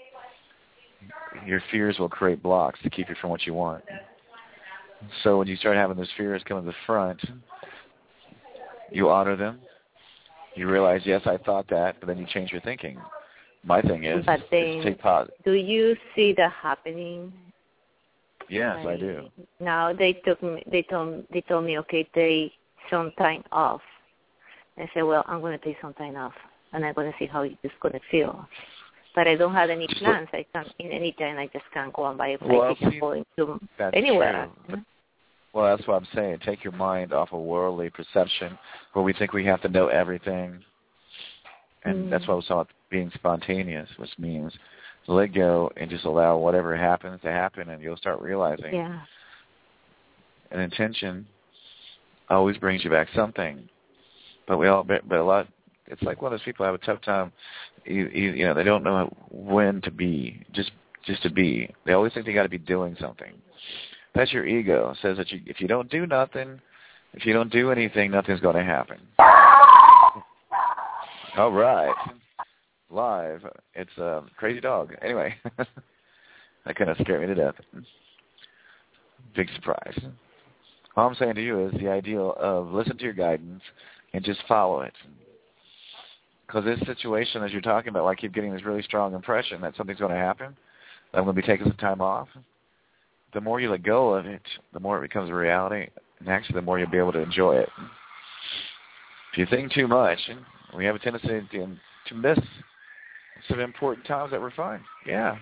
your fears will create blocks to keep you from what you want. So when you start having those fears come to the front, you honor them. You realize, yes, I thought that, but then you change your thinking. My thing is, take positive. Do you see that happening? Yes, I do. Now they told me, okay, take some time off. I said, well, I'm going to take some time off, and I'm going to see how it's going to feel. But I don't have any plans. I can't, in any time, I just can't go and buy a flight. I can go into anywhere. Well, that's what I'm saying. Take your mind off of worldly perception where we think we have to know everything. And that's what I was talking about, being spontaneous, which means let go and just allow whatever happens to happen, and you'll start realizing an intention always brings you back something. But a lot, it's like one of those people have a tough time. You know, they don't know when to be, just to be. They always think they got to be doing something. That's your ego. It says that if you don't do nothing, if you don't do anything, nothing's going to happen. All right. Live. It's a crazy dog. Anyway, that kind of scared me to death. Big surprise. All I'm saying to you is the ideal of listen to your guidance and just follow it. Because this situation, as you're talking about, I keep getting this really strong impression that something's going to happen, that I'm going to be taking some time off. The more you let go of it, the more it becomes a reality, and actually the more you'll be able to enjoy it. If you think too much, we have a tendency to miss some important times that were fun. Yeah.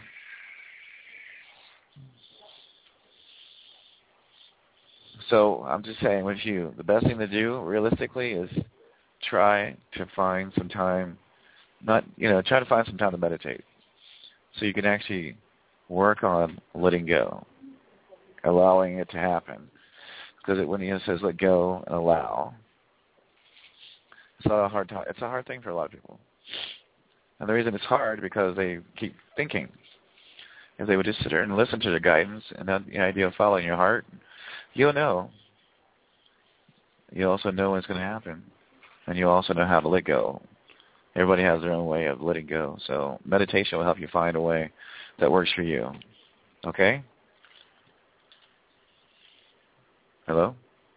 So I'm just saying with you, the best thing to do realistically is try to find some time, try to find some time to meditate so you can actually work on letting go, allowing it to happen. Because when he says let go and allow, it's not a hard time. It's a hard thing for a lot of people. And the reason it's hard because they keep thinking. If they would just sit there and listen to their guidance and the idea of following your heart, you'll know. You also know when it's going to happen. And you also know how to let go. Everybody has their own way of letting go. So meditation will help you find a way that works for you. Okay? Hello?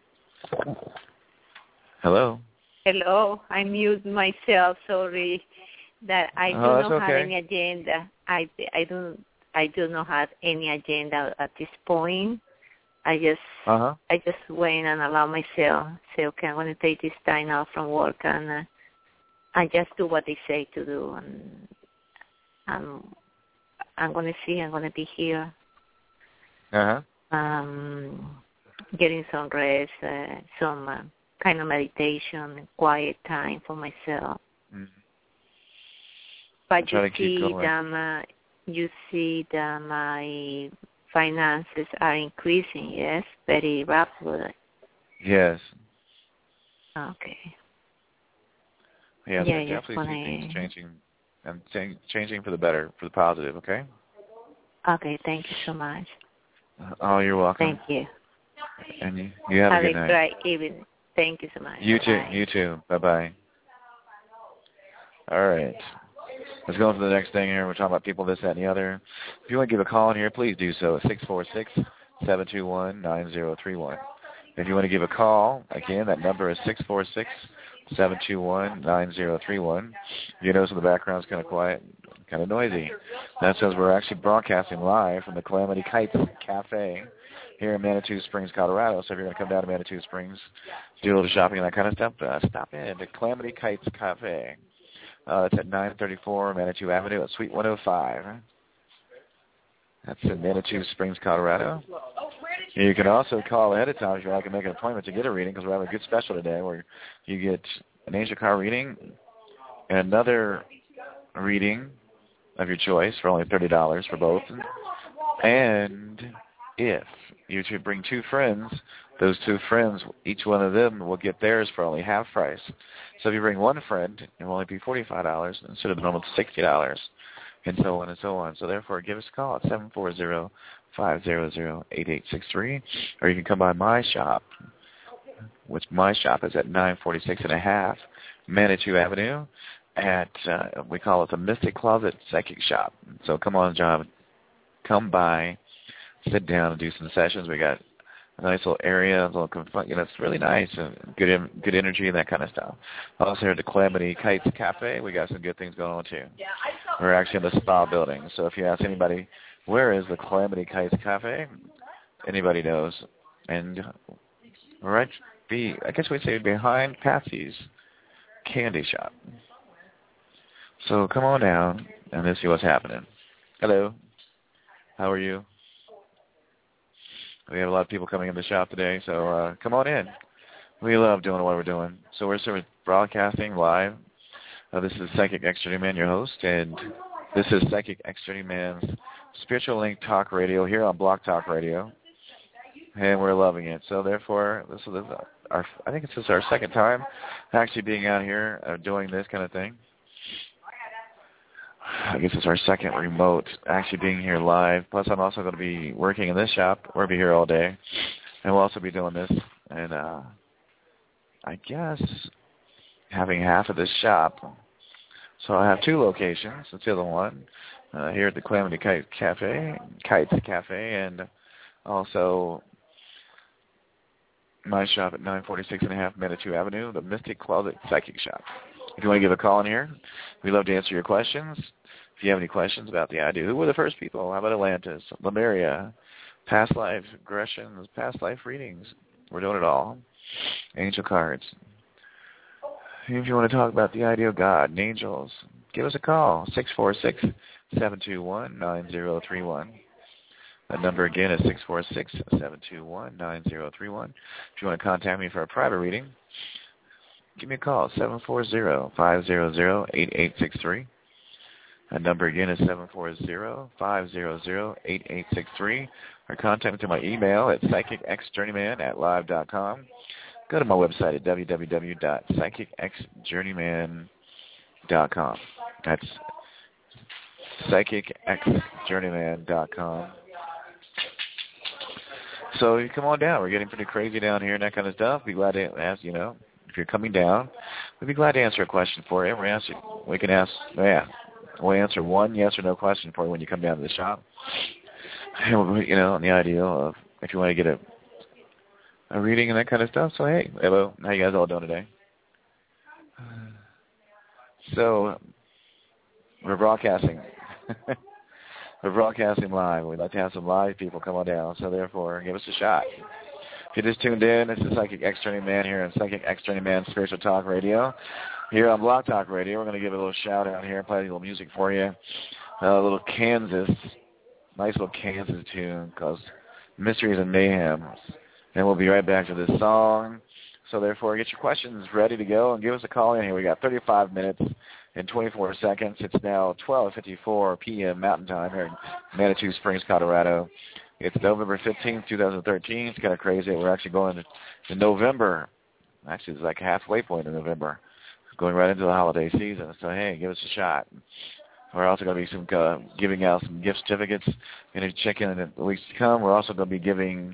Hello? Hello. I mute myself. Sorry that I do not have any agenda. I do not have any agenda at this point. I just went and allow myself say, okay, I'm going to take this time out from work and I just do what they say to do, and I'm going to see. I'm going to be here. Getting some rest, some kind of meditation, quiet time for myself. Mm-hmm. But you see that my finances are increasing, yes, very rapidly. Yes. Okay. Yes, Yeah, I definitely see things changing and changing for the better, for the positive, okay? Okay, thank you so much. Oh, you're welcome. Thank you. And you have a good night. Have a great evening. Thank you so much. You too. Bye. You too. Bye-bye. All right. Let's go on to the next thing here. We're talking about people, this, that, and the other. If you want to give a call in here, please do so at 646-721-9031. If you want to give a call, again, that number is 646-721-9031. You notice in the background is kind of quiet, kind of noisy. That says we're actually broadcasting live from the Calamity Kites Cafe here in Manitou Springs, Colorado. So if you're going to come down to Manitou Springs, do a little shopping and that kind of stuff, stop in to Calamity Kites Cafe. It's at 934 Manitou Avenue at Suite 105. That's in Manitou Springs, Colorado. You can also call ahead of time if you like to make an appointment to get a reading, because we're having a good special today where you get an angel card reading and another reading of your choice for only $30 for both. And if you should bring two friends, those two friends, each one of them will get theirs for only half price. So if you bring one friend, it will only be $45 instead of the normal $60, and so on and so on. So therefore, give us a call at 740-500-8863, or you can come by my shop, which my shop is at 946 and a half Manitou Avenue at, we call it the Mystic Closet Psychic Shop. So come on, John, come by, sit down and do some sessions. We got a nice little area, a little, it's really nice and good energy and that kind of stuff. Also here at the Calamity Kites Cafe, we got some good things going on too. We're actually in the spa building, so if you ask anybody, where is the Calamity Kites Cafe? Anybody knows. And I guess we'd say behind Patsy's Candy Shop. So come on down and let's see what's happening. Hello. How are you? We have a lot of people coming in the shop today, so come on in. We love doing what we're doing. So we're sort of broadcasting live. This is Psychic X Journeyman, your host, and this is Psychic X Journeyman's Spiritual Link Talk Radio here on Block Talk Radio, and we're loving it. So therefore, this is I think this is our second time actually being out here doing this kind of thing. I guess it's our second remote actually being here live. Plus, I'm also going to be working in this shop. We'll be here all day. And we'll also be doing this. And I guess having half of this shop. So I have two locations. That's the other one. Here at the Calamity Kites Cafe, and also my shop at 946 and a half Manitou Avenue, the Mystic Closet Psychic Shop. If you want to give a call in here, we'd love to answer your questions. If you have any questions about the idea, who were the first people? How about Atlantis, Lemuria, past life regressions, past life readings? We're doing it all. Angel cards. If you want to talk about the idea of God and angels, give us a call, 646-721-9031. That number again is 646-721-9031. If you want to contact me for a private reading, give me a call, 740-500-8863. That number again is 740-500-8863. Or contact me through my email at psychicxjourneyman@live.com. Go to my website at www.psychicxjourneyman.com. That's psychicxjourneyman.com. So you come on down. We're getting pretty crazy down here and that kind of stuff. Be glad to ask, if you're coming down, we'd be glad to answer a question for you. We'll answer one yes or no question for you when you come down to the shop. And, on the idea of if you want to get a reading and that kind of stuff. So, hey, hello. How you guys all doing today? So, we're broadcasting. We're broadcasting live. We'd like to have some live people come on down. So, therefore, give us a shot. If you just tuned in, this is Psychic X Journeyman here on Psychic X Journeyman Spiritual Talk Radio. Here on Block Talk Radio, we're going to give a little shout out here, play a little music for you. A little Kansas, nice little Kansas tune called Mysteries and Mayhem. And we'll be right back to this song. So therefore, get your questions ready to go and give us a call in here. We got 35 minutes and 24 seconds. It's now 12:54 p.m. Mountain Time here in Manitou Springs, Colorado. It's November 15th, 2013. It's kind of crazy. We're actually going to November Actually, it's like a halfway point in November, going right into the holiday season. So, hey, give us a shot. We're also going to be giving out some gift certificates. And if you check in the weeks to come, we're also going to be giving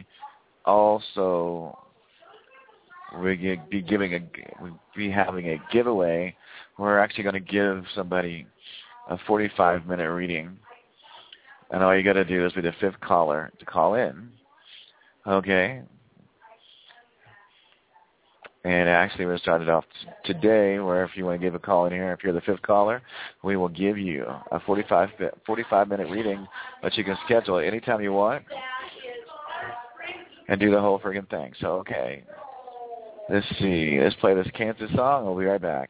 we'll be having a giveaway. We're actually going to give somebody a 45-minute reading. And all you got to do is be the 5th caller to call in. Okay? And actually, we're started off today where if you want to give a call in here, if you're the 5th caller, we will give you a 45-minute reading that you can schedule anytime you want and do the whole friggin' thing. So, okay. Let's see. Let's play this Kansas song. We'll be right back.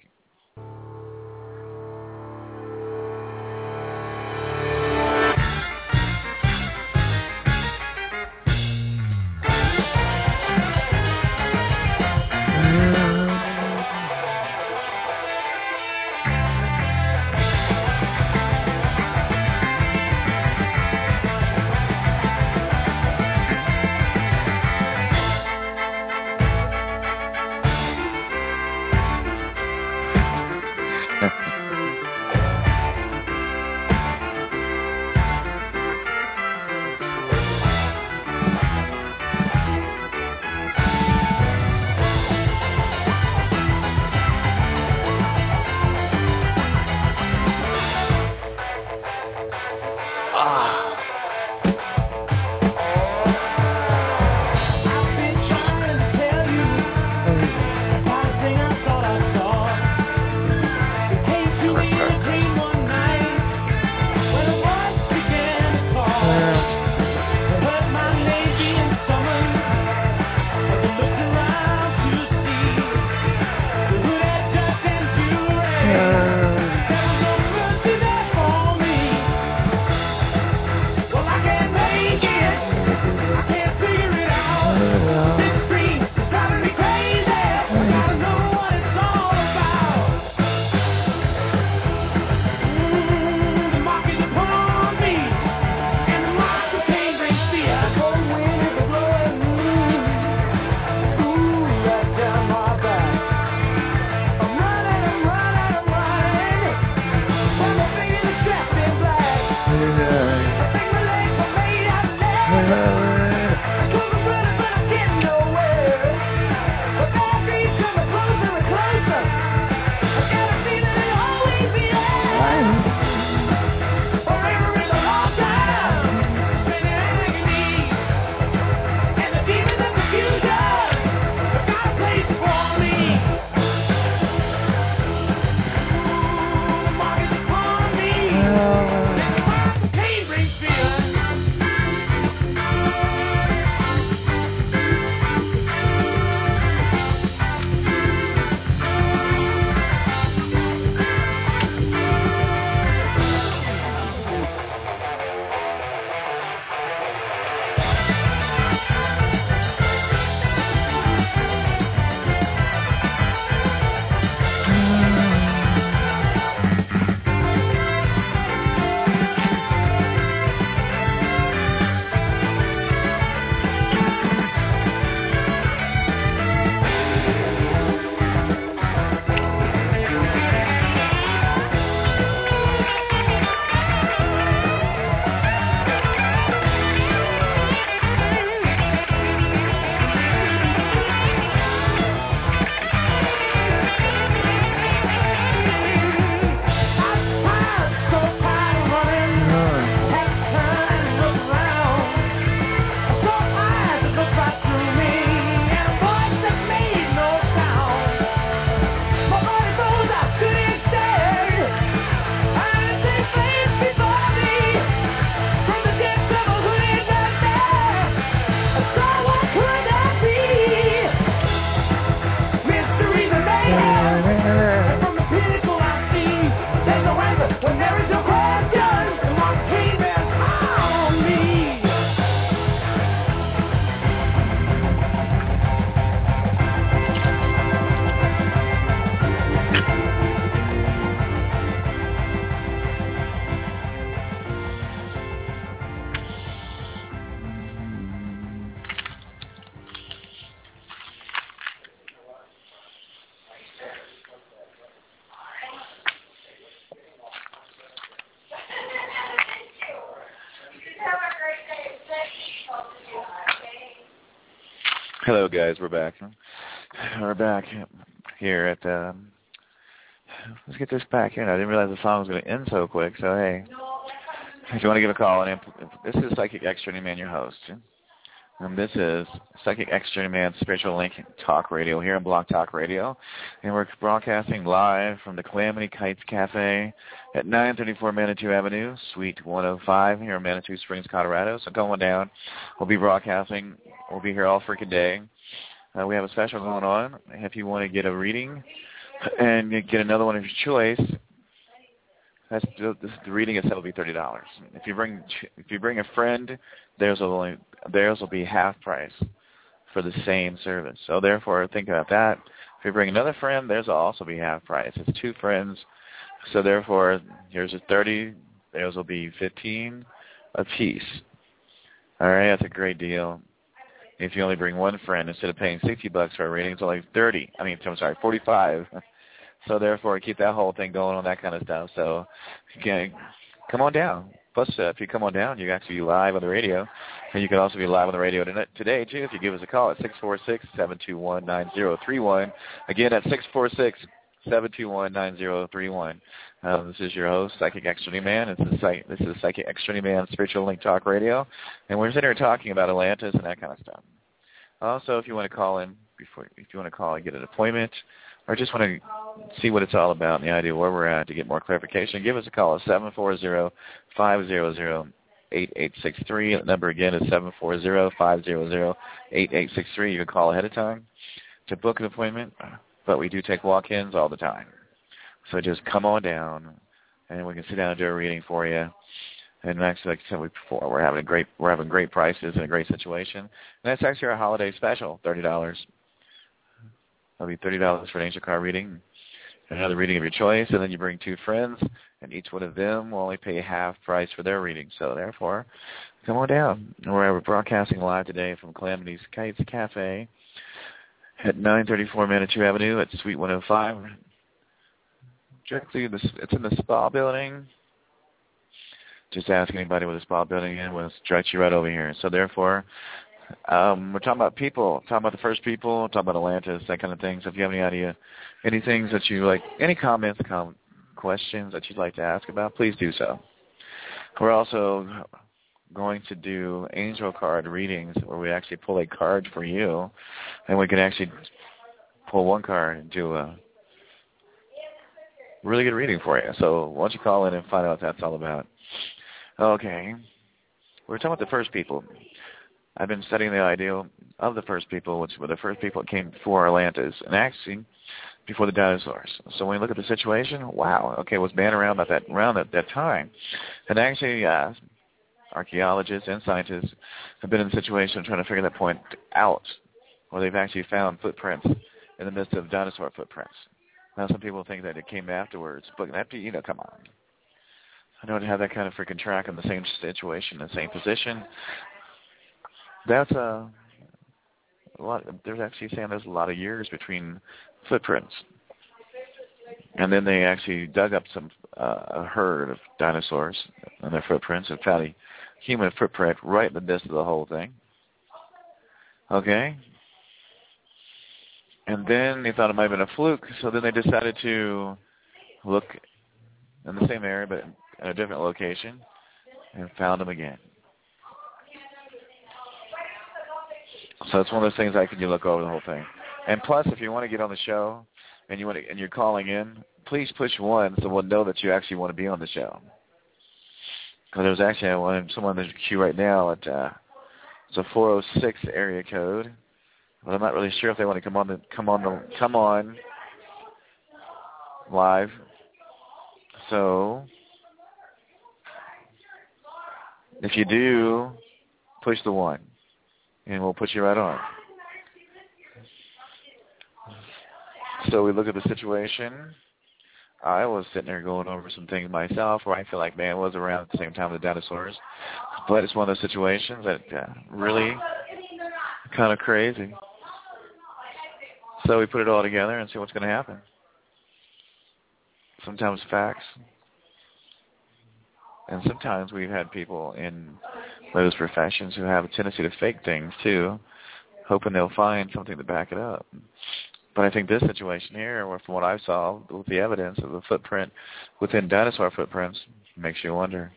Hello, guys. We're back. We're back here at let's get this back in. I didn't realize the song was going to end so quick. So, hey, if you want to give a call, this is Psychic X Journey Man, your host. And this is Psychic X Journey Man Spiritual Link Talk Radio here on Block Talk Radio. And we're broadcasting live from the Calamity Kites Cafe at 934 Manitou Avenue, Suite 105 here in Manitou Springs, Colorado. So come on down. We'll be broadcasting. We'll be here all freaking day. We have a special going on. If you want to get a reading and get another one of your choice, the reading itself will be $30. If you bring a friend, theirs will be half price for the same service. So therefore, think about that. If you bring another friend, theirs will also be half price. It's 2 friends. So therefore, yours is $30. Theirs will be $15 a piece. All right, that's a great deal. If you only bring one friend, instead of paying $60 for a reading, it's only $45. So therefore, keep that whole thing going on, that kind of stuff. So you can come on down. Plus, if you come on down, you can actually be live on the radio. And you can also be live on the radio today, too, if you give us a call at 646-721-9031. Again, at 646-721-9031. This is your host, Psychic X Journey Man. This is Psychic X Journey Man Spiritual Link Talk Radio. And we're sitting here talking about Atlantis and that kind of stuff. Also, if you want to call in, if you want to call and get an appointment, or just want to see what it's all about and the idea where we're at to get more clarification, give us a call at 740-500-8863. The number again is 740-500-8863. You can call ahead of time to book an appointment, but we do take walk-ins all the time. So just come on down, and we can sit down and do a reading for you. And actually, like I said before, we're having great prices and a great situation. And that's actually our holiday special, $30. That'll be $30 for an angel card reading, another reading of your choice, and then you bring 2 friends, and each one of them will only pay half price for their reading. So therefore, come on down. We're broadcasting live today from Calamity's Kites Cafe at 934 Manitou Avenue at Suite 105. Directly, it's in the spa building. Just ask anybody where the spa building is. We'll direct you right over here. So therefore, we're talking about people, talking about the first people, talking about Atlantis, that kind of thing. So if you have any idea, any things that you like, any comments, questions that you'd like to ask about, please do so. We're also going to do angel card readings where we actually pull a card for you, and we can actually pull one card and do a really good reading for you. So why don't you call in and find out what that's all about. Okay. We're talking about the first people. I've been studying the idea of the first people, which were the first people that came before Atlantis, and actually before the dinosaurs. So when you look at the situation, wow, okay, was man around at that time? And actually, archaeologists and scientists have been in the situation trying to figure that point out, where they've actually found footprints in the midst of dinosaur footprints. Now, some people think that it came afterwards, but come on. I don't have that kind of freaking track in the same situation, the same position. That's a lot. They're actually saying there's a lot of years between footprints, and then they actually dug up a herd of dinosaurs and their footprints and found a human footprint right in the midst of the whole thing. Okay, and then they thought it might have been a fluke, so then they decided to look in the same area but in a different location and found them again. So it's one of those things you look over the whole thing. And plus, if you want to get on the show and you're calling in, please push 1 so we'll know that you actually want to be on the show. Because there's actually someone in the queue right now at it's a 406 area code, but I'm not really sure if they want to come on live. So if you do, push the 1. And we'll put you right on. So we look at the situation. I was sitting there going over some things myself where I feel like man was around at the same time with the dinosaurs. But it's one of those situations that really kind of crazy. So we put it all together and see what's going to happen. Sometimes facts. And sometimes we've had people in those professions who have a tendency to fake things too. hoping they'll find something to back it up. But I think this situation here, from what I saw with the evidence of the footprint within dinosaur footprints, makes you wonder.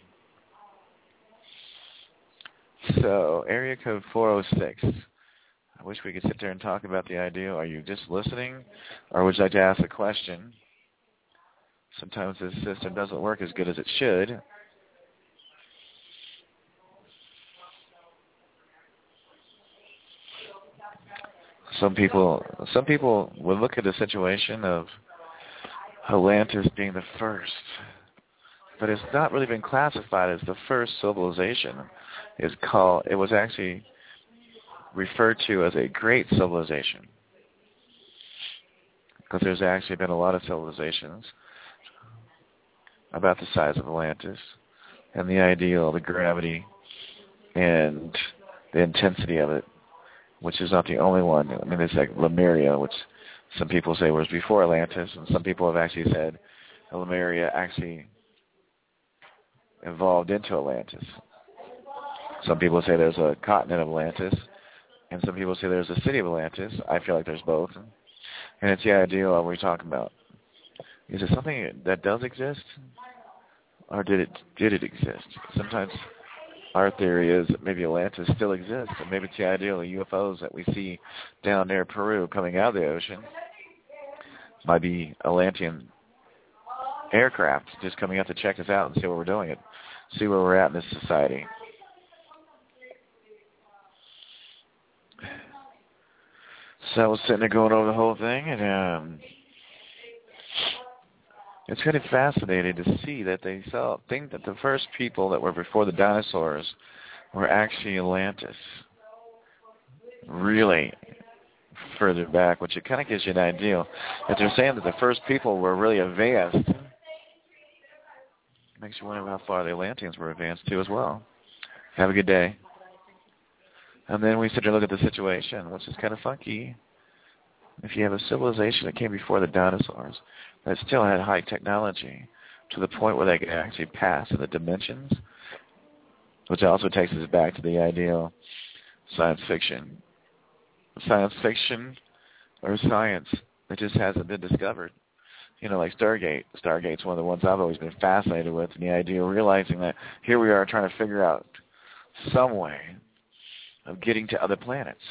So, area code 406. I wish we could sit there and talk about the idea. Are you just listening, or would you like to ask a question? Sometimes this system doesn't work as good as it should. Some people would look at the situation of Atlantis being the first, but it's not really been classified as the first civilization. It was actually referred to as a great civilization, because there's actually been a lot of civilizations about the size of Atlantis, and the ideal, the gravity, and the intensity of it, which is not the only one. I mean, there's like Lemuria, which some people say was before Atlantis, and some people have actually said Lemuria actually evolved into Atlantis. Some people say there's a continent of Atlantis, and some people say there's a city of Atlantis. I feel like there's both. And it's the ideal of what we're talking about. Is it something that does exist, or did it exist? Sometimes our theory is that maybe Atlantis still exists, and maybe it's the ideal of UFOs that we see down near Peru coming out of the ocean might be Atlantean aircraft just coming out to check us out and see what we're doing, see where we're at in this society. So I was sitting there going over the whole thing, and it's kind of fascinating to see that they think that the first people that were before the dinosaurs were actually Atlantis. Really further back, which it kind of gives you an idea that they're saying that the first people were really advanced. Makes you wonder how far the Atlanteans were advanced too as well. Have a good day. And then we sit and look at the situation, which is kind of funky. If you have a civilization that came before the dinosaurs that still had high technology to the point where they could actually pass in the dimensions, which also takes us back to the ideal science fiction. Science fiction or science that just hasn't been discovered. You know, like Stargate. Stargate's one of the ones I've always been fascinated with, and the idea of realizing that here we are trying to figure out some way of getting to other planets.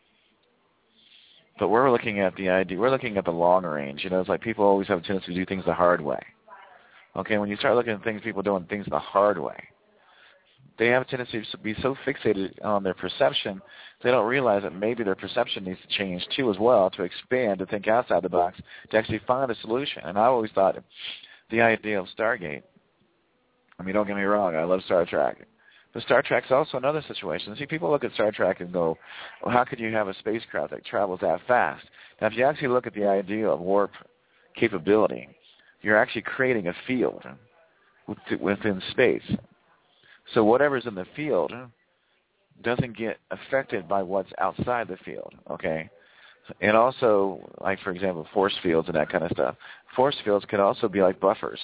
But we're looking at the idea, we're looking at the long range. You know, it's like people always have a tendency to do things the hard way. Okay, when you start looking at things, people doing things the hard way, they have a tendency to be so fixated on their perception, they don't realize that maybe their perception needs to change too as well, to expand, to think outside the box, to actually find a solution. And I always thought the idea of Stargate, I mean, don't get me wrong, I love Star Trek. But Star Trek's also another situation. See, people look at Star Trek and go, well, how could you have a spacecraft that travels that fast? Now, if you actually look at the idea of warp capability, you're actually creating a field within space. So whatever's in the field doesn't get affected by what's outside the field, okay? And also, like, for example, force fields and that kind of stuff. Force fields can also be like buffers.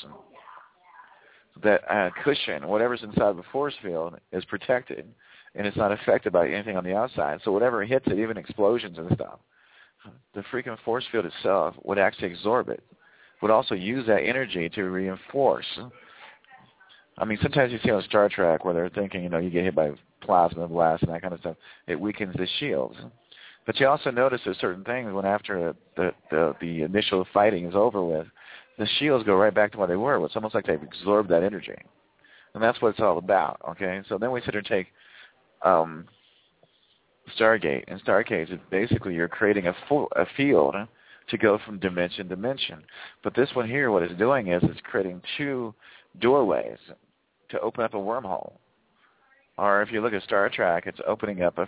That cushion, whatever's inside the force field, is protected, and it's not affected by anything on the outside. So whatever hits it, even explosions and stuff, the freaking force field itself would actually absorb it, would also use that energy to reinforce. I mean, sometimes you see on Star Trek where they're thinking, you know, you get hit by plasma blast and that kind of stuff. It weakens the shields. But you also notice there's certain things when after the initial fighting is over with, the shields go right back to what they were. It's almost like they've absorbed that energy. And that's what it's all about, okay? So then we sit and take Stargate. And Stargate is basically you're creating a field to go from dimension to dimension. But this one here, what it's doing is it's creating two doorways to open up a wormhole. Or if you look at Star Trek, it's opening up a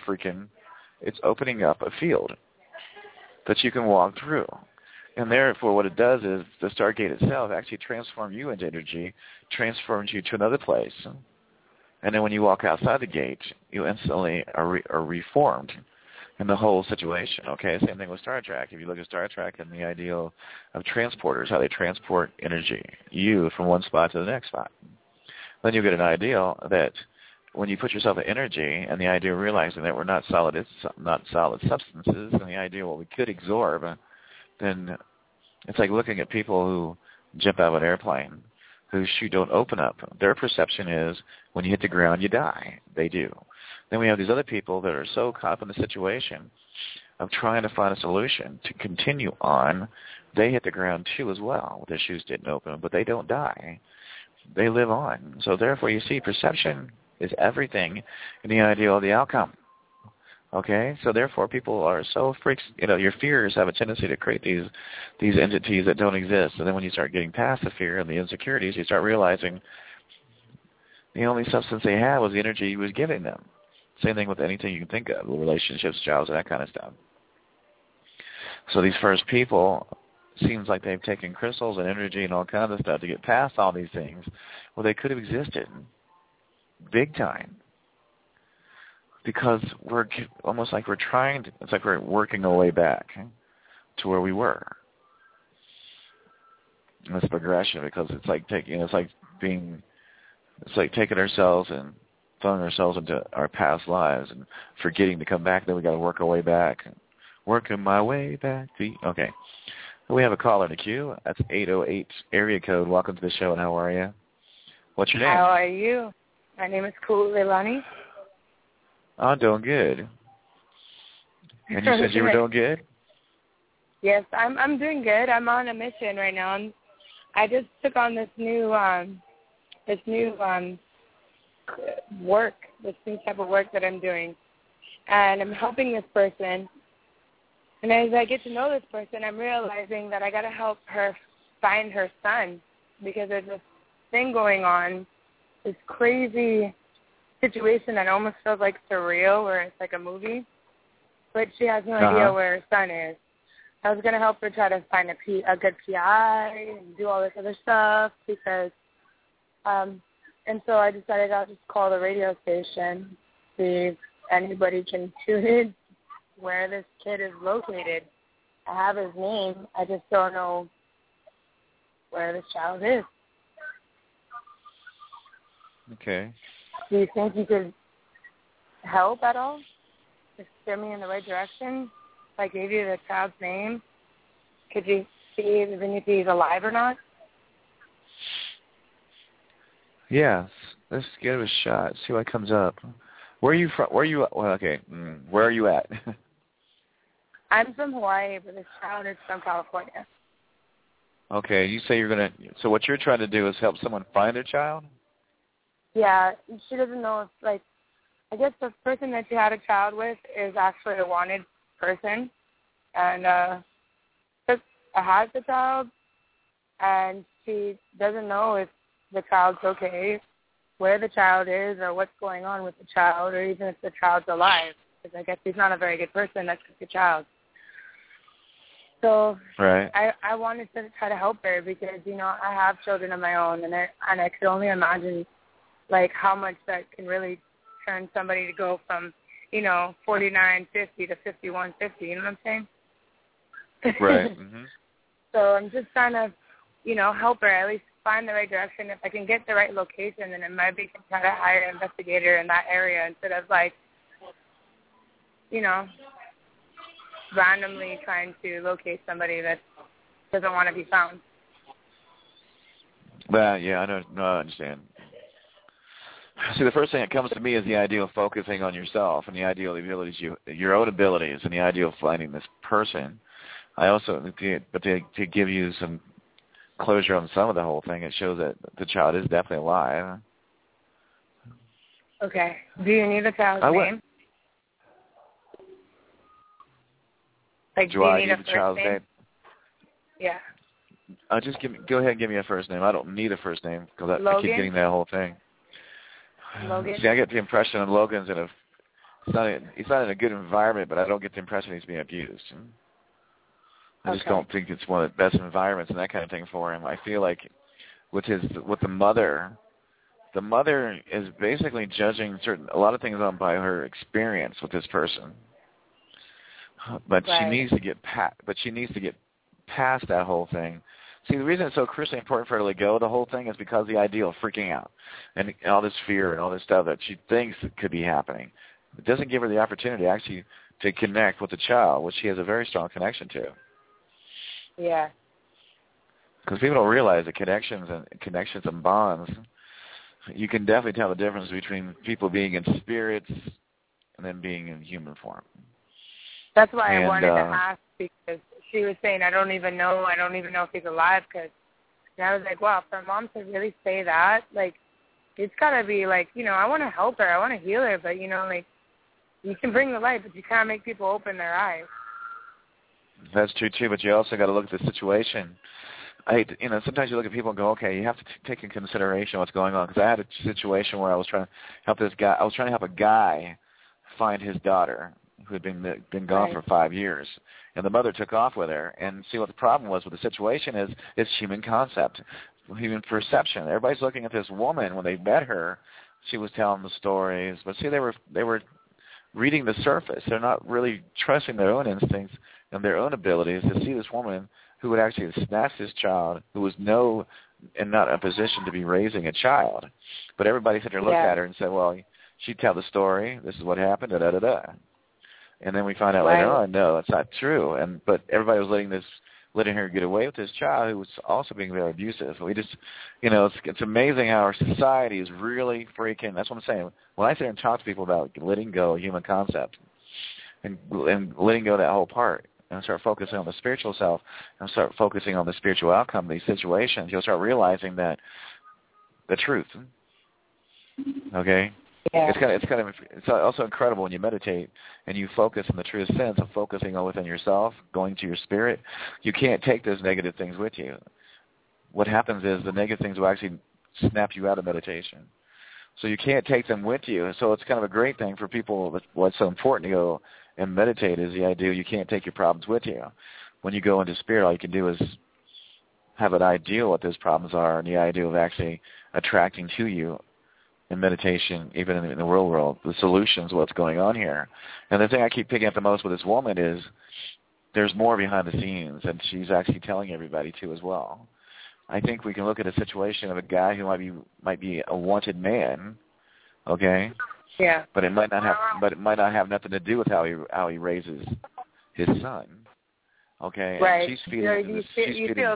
field that you can walk through. And therefore what it does is the Stargate itself actually transforms you into energy, transforms you to another place. And then when you walk outside the gate, you instantly are reformed in the whole situation. Okay, same thing with Star Trek. If you look at Star Trek and the ideal of transporters, how they transport energy, you from one spot to the next spot, then you get an ideal that when you put yourself in energy and the idea of realizing that we're not solid substances, and the idea of what we could absorb, then it's like looking at people who jump out of an airplane, whose chute don't open up. Their perception is when you hit the ground, you die. They do. Then we have these other people that are so caught up in the situation of trying to find a solution to continue on. They hit the ground too as well. Their shoes didn't open, but they don't die. They live on. So therefore, you see, perception is everything in the idea of the outcome. Okay? So therefore, people are so freaks. Your fears have a tendency to create these entities that don't exist. And then when you start getting past the fear and the insecurities, you start realizing the only substance they had was the energy you was giving them. Same thing with anything you can think of, relationships, jobs, that kind of stuff. So these first people, seems like they've taken crystals and energy and all kinds of stuff to get past all these things. Well, they could have existed big time because we're almost like it's like we're working our way back to where we were. And it's progression because it's like taking ourselves and throwing ourselves into our past lives and forgetting to come back. Then we got to work our way back. Working my way back. Okay. We have a caller in the queue. That's 808 area code. Welcome to the show, and how are you? What's your name? How are you? My name is Leilani. I'm doing good. And you said you were doing good? Yes, I'm doing good. I'm on a mission right now. I just took on this new work, this new type of work that I'm doing, and I'm helping this person. And as I get to know this person, I'm realizing that I got to help her find her son because there's this thing going on, this crazy situation that almost feels like surreal, where it's like a movie, but she has no idea where her son is. I was going to help her try to find a good PI and do all this other stuff because, and so I decided I'll just call the radio station, see if anybody can tune in where this kid is located. I have his name. I just don't know where this child is. Okay. Do you think you could help at all? Just steer me in the right direction? If I gave you the child's name, could you see if he's alive or not? Yes. Let's give it a shot. See what comes up. Where are you from? Where are you at? I'm from Hawaii, but this child is from California. Okay. You say so what you're trying to do is help someone find their child? Yeah. She doesn't know if, I guess the person that she had a child with is actually a wanted person. And has the child, and she doesn't know if the child's okay, where the child is, or what's going on with the child, or even if the child's alive. Because I guess he's not a very good person that took the child. So right. I wanted to try to help her because, I have children of my own, and I could only imagine, how much that can really turn somebody to go from, 49.50 to 51.50. You know what I'm saying? Right. Mm-hmm. So I'm just trying to, help her, at least find the right direction. If I can get the right location, then it might be to try to hire an investigator in that area instead of, randomly trying to locate somebody that doesn't want to be found. Well, yeah, I understand. See, the first thing that comes to me is the idea of focusing on yourself and the idea of the abilities, your own abilities, and the idea of finding this person. I also, to give you some closure on some of the whole thing, it shows that the child is definitely alive. Okay. Do you need the child's name? Do I need the child's name? Yeah. Just go ahead and give me a first name. I don't need a first name because I keep getting that whole thing. Logan? See, I get the impression that Logan's he's not in a good environment, but I don't get the impression he's being abused. I just don't think it's one of the best environments and that kind of thing for him. I feel like with the mother is basically judging a lot of things on by her experience with this person. But she needs to get past that whole thing See, the reason it's so crucially important for her to let go of the whole thing is because the idea of freaking out and all this fear and all this stuff that she thinks could be happening. It doesn't give her the opportunity actually to connect with the child, which she has a very strong connection to. Yeah. Because people don't realize that connections and bonds, you can definitely tell the difference between people being in spirits and then being in human form. That's why I wanted to ask, because she was saying, I don't even know if he's alive. And I was like, wow, for a mom to really say that, like, it's got to be like, I want to help her, I want to heal her, but, like, you can bring the light, but you can't make people open their eyes. That's true, too, but you also got to look at the situation. Sometimes you look at people and go, okay, you have to take into consideration what's going on. Because I had a situation where I was trying to help this guy. I was trying to help a guy find his daughter who had been gone for 5 years, and the mother took off with her. And see what the problem was with the situation is it's human concept, human perception. Everybody's looking at this woman when they met her. She was telling the stories, but see, they were reading the surface. They're not really trusting their own instincts and their own abilities to see this woman who would actually have snatched this child, who was not in a position to be raising a child. But everybody sat there and looked at her and said, well, she'd tell the story, this is what happened, da-da-da-da. And then we find out later on, no, that's not true. But everybody was letting her get away with this child who was also being very abusive. We just, it's amazing how our society is really freaking, that's what I'm saying. When I sit there and talk to people about letting go of human concept and letting go of that whole part, and start focusing on the spiritual self, and start focusing on the spiritual outcome of these situations, you'll start realizing that the truth. Okay? Yeah. It's also incredible when you meditate and you focus in the truest sense of focusing on within yourself, going to your spirit. You can't take those negative things with you. What happens is the negative things will actually snap you out of meditation. So you can't take them with you. So it's kind of a great thing for people. What's so important to go and meditate is the idea you can't take your problems with you. When you go into spirit, all you can do is have an idea what those problems are, and the idea of actually attracting to you in meditation, even in the real world, the solutions, what's going on here. And the thing I keep picking up the most with this woman is there's more behind the scenes, and she's actually telling everybody too as well. I think we can look at a situation of a guy who might be a wanted man, okay? Yeah. But it might not have nothing to do with how he raises his son. Okay. Right. And she's feeding. You feel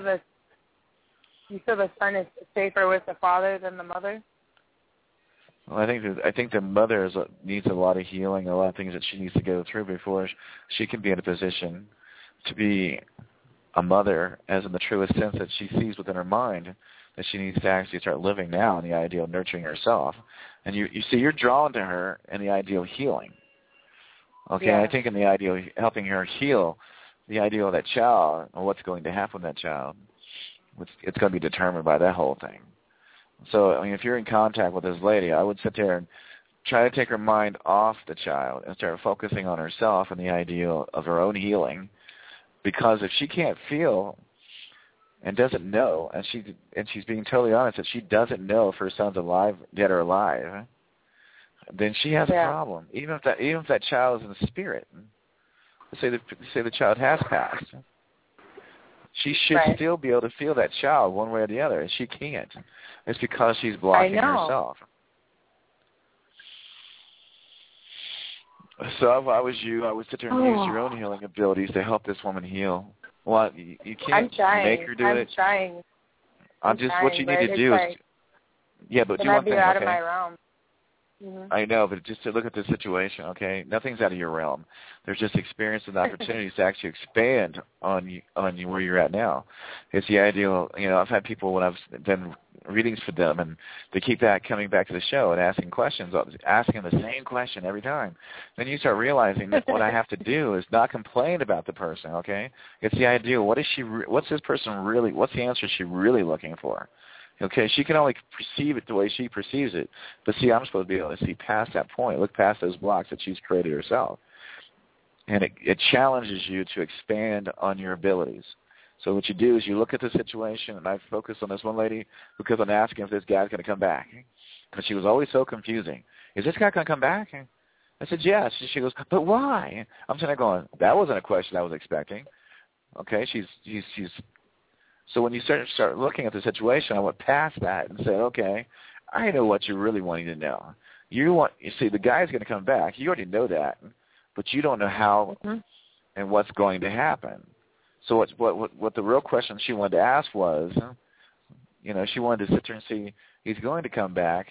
the son is safer with the father than the mother? Well, I think the mother needs a lot of healing, a lot of things that she needs to go through before she can be in a position to be a mother, as in the truest sense that she sees within her mind that she needs to actually start living now in the idea of nurturing herself. And you see, you're drawn to her in the idea of healing. Okay, yeah. I think in the idea of helping her heal, the idea of that child, or what's going to happen to that child, it's going to be determined by that whole thing. So, if you're in contact with this lady, I would sit there and try to take her mind off the child and start focusing on herself and the idea of her own healing. Because if she can't feel and doesn't know, and she's being totally honest that she doesn't know if her son's alive, dead or alive, then she has a problem. Even if that child is in the spirit, say the child has passed, she should still be able to feel that child one way or the other, and she can't. It's because she's blocking herself. So if I was you, I would sit there and use your own healing abilities to help this woman heal. Well, you can't make her do it. I'm trying, what you need to do is, but do one thing, out of my realm. Mm-hmm. I know, but just to look at the situation, okay? Nothing's out of your realm. There's just experience and opportunities to actually expand on you where you're at now. It's the ideal, I've had people when I've done readings for them, and they keep coming back to the show and asking questions, asking the same question every time. Then you start realizing that what I have to do is not complain about the person, okay? It's the idea, what's the answer she really looking for? Okay, she can only perceive it the way she perceives it. But see, I'm supposed to be able to see past that point, look past those blocks that she's created herself. And it challenges you to expand on your abilities. So what you do is you look at the situation, and I focus on this one lady because I'm asking if this guy's going to come back. Because she was always so confusing. Is this guy going to come back? I said, yes. She goes, but why? I'm sitting there going, that wasn't a question I was expecting. Okay, she's So when you start looking at the situation, I went past that and said, okay, I know what you're really wanting to know. You see, the guy's going to come back. You already know that, but you don't know how and what's going to happen. So what the real question she wanted to ask was, she wanted to sit there and see he's going to come back.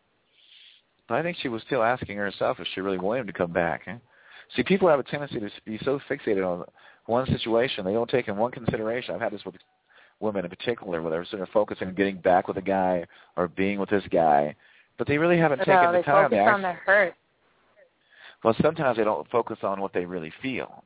But I think she was still asking herself if she really wanted him to come back. See, people have a tendency to be so fixated on one situation, they don't take in one consideration. I've had this with women in particular, where they're sort of focusing on getting back with a guy or being with this guy, but they really haven't taken the time. They focus on the hurt. Well, sometimes they don't focus on what they really feel.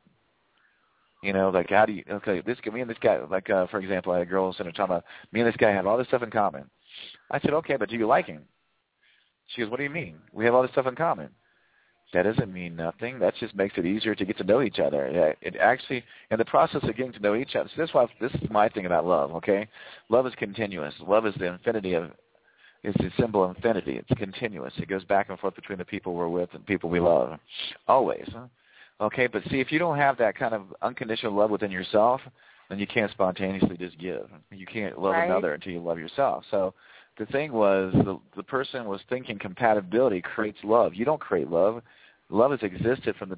Like how do you? Okay, me and this guy. Like for example, I had a girl sitting there talking about me and this guy have all this stuff in common. I said, okay, but do you like him? She goes, what do you mean? We have all this stuff in common. That doesn't mean nothing. That just makes it easier to get to know each other. It actually, in the process of getting to know each other, so this is my thing about love, okay? Love is continuous. Love is the infinity of, it's the symbol of infinity. It's continuous. It goes back and forth between the people we're with and people we love, always. Okay, but see, if you don't have that kind of unconditional love within yourself, then you can't spontaneously just give. You can't love another until you love yourself. So the thing was, the person was thinking compatibility creates love. You don't create love. Love has existed from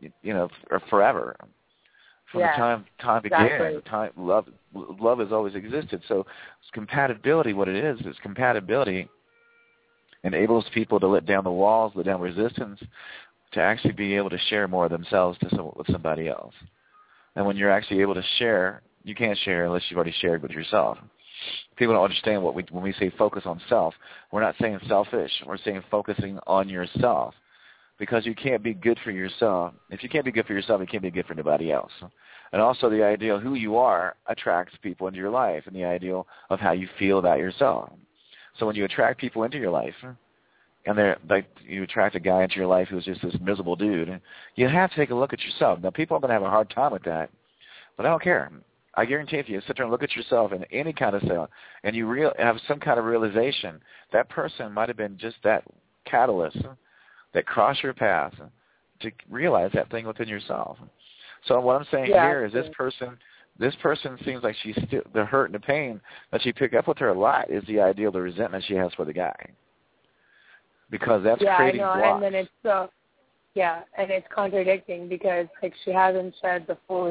forever, from the time began. Love has always existed. So compatibility, what it is compatibility enables people to let down the walls, let down resistance, to actually be able to share more of themselves with somebody else. And when you're actually able to share, you can't share unless you've already shared with yourself. People don't understand when we say focus on self, we're not saying selfish. We're saying focusing on yourself, because you can't be good for yourself. If you can't be good for yourself, you can't be good for anybody else. And also the ideal of who you are attracts people into your life, and the ideal of how you feel about yourself. So when you attract people into your life, and you attract a guy into your life who's just this miserable dude, you have to take a look at yourself. Now, people are going to have a hard time with that, but I don't care. I guarantee if you sit there and look at yourself in any kind of self, and you have some kind of realization, that person might have been just that catalyst that crossed your path to realize that thing within yourself. So what I'm saying here is this person seems like she's still, the hurt and the pain that she picked up with her a lot is the ideal, the resentment she has for the guy. Because that's creating blocks. And then it's and it's contradicting because like she hasn't shed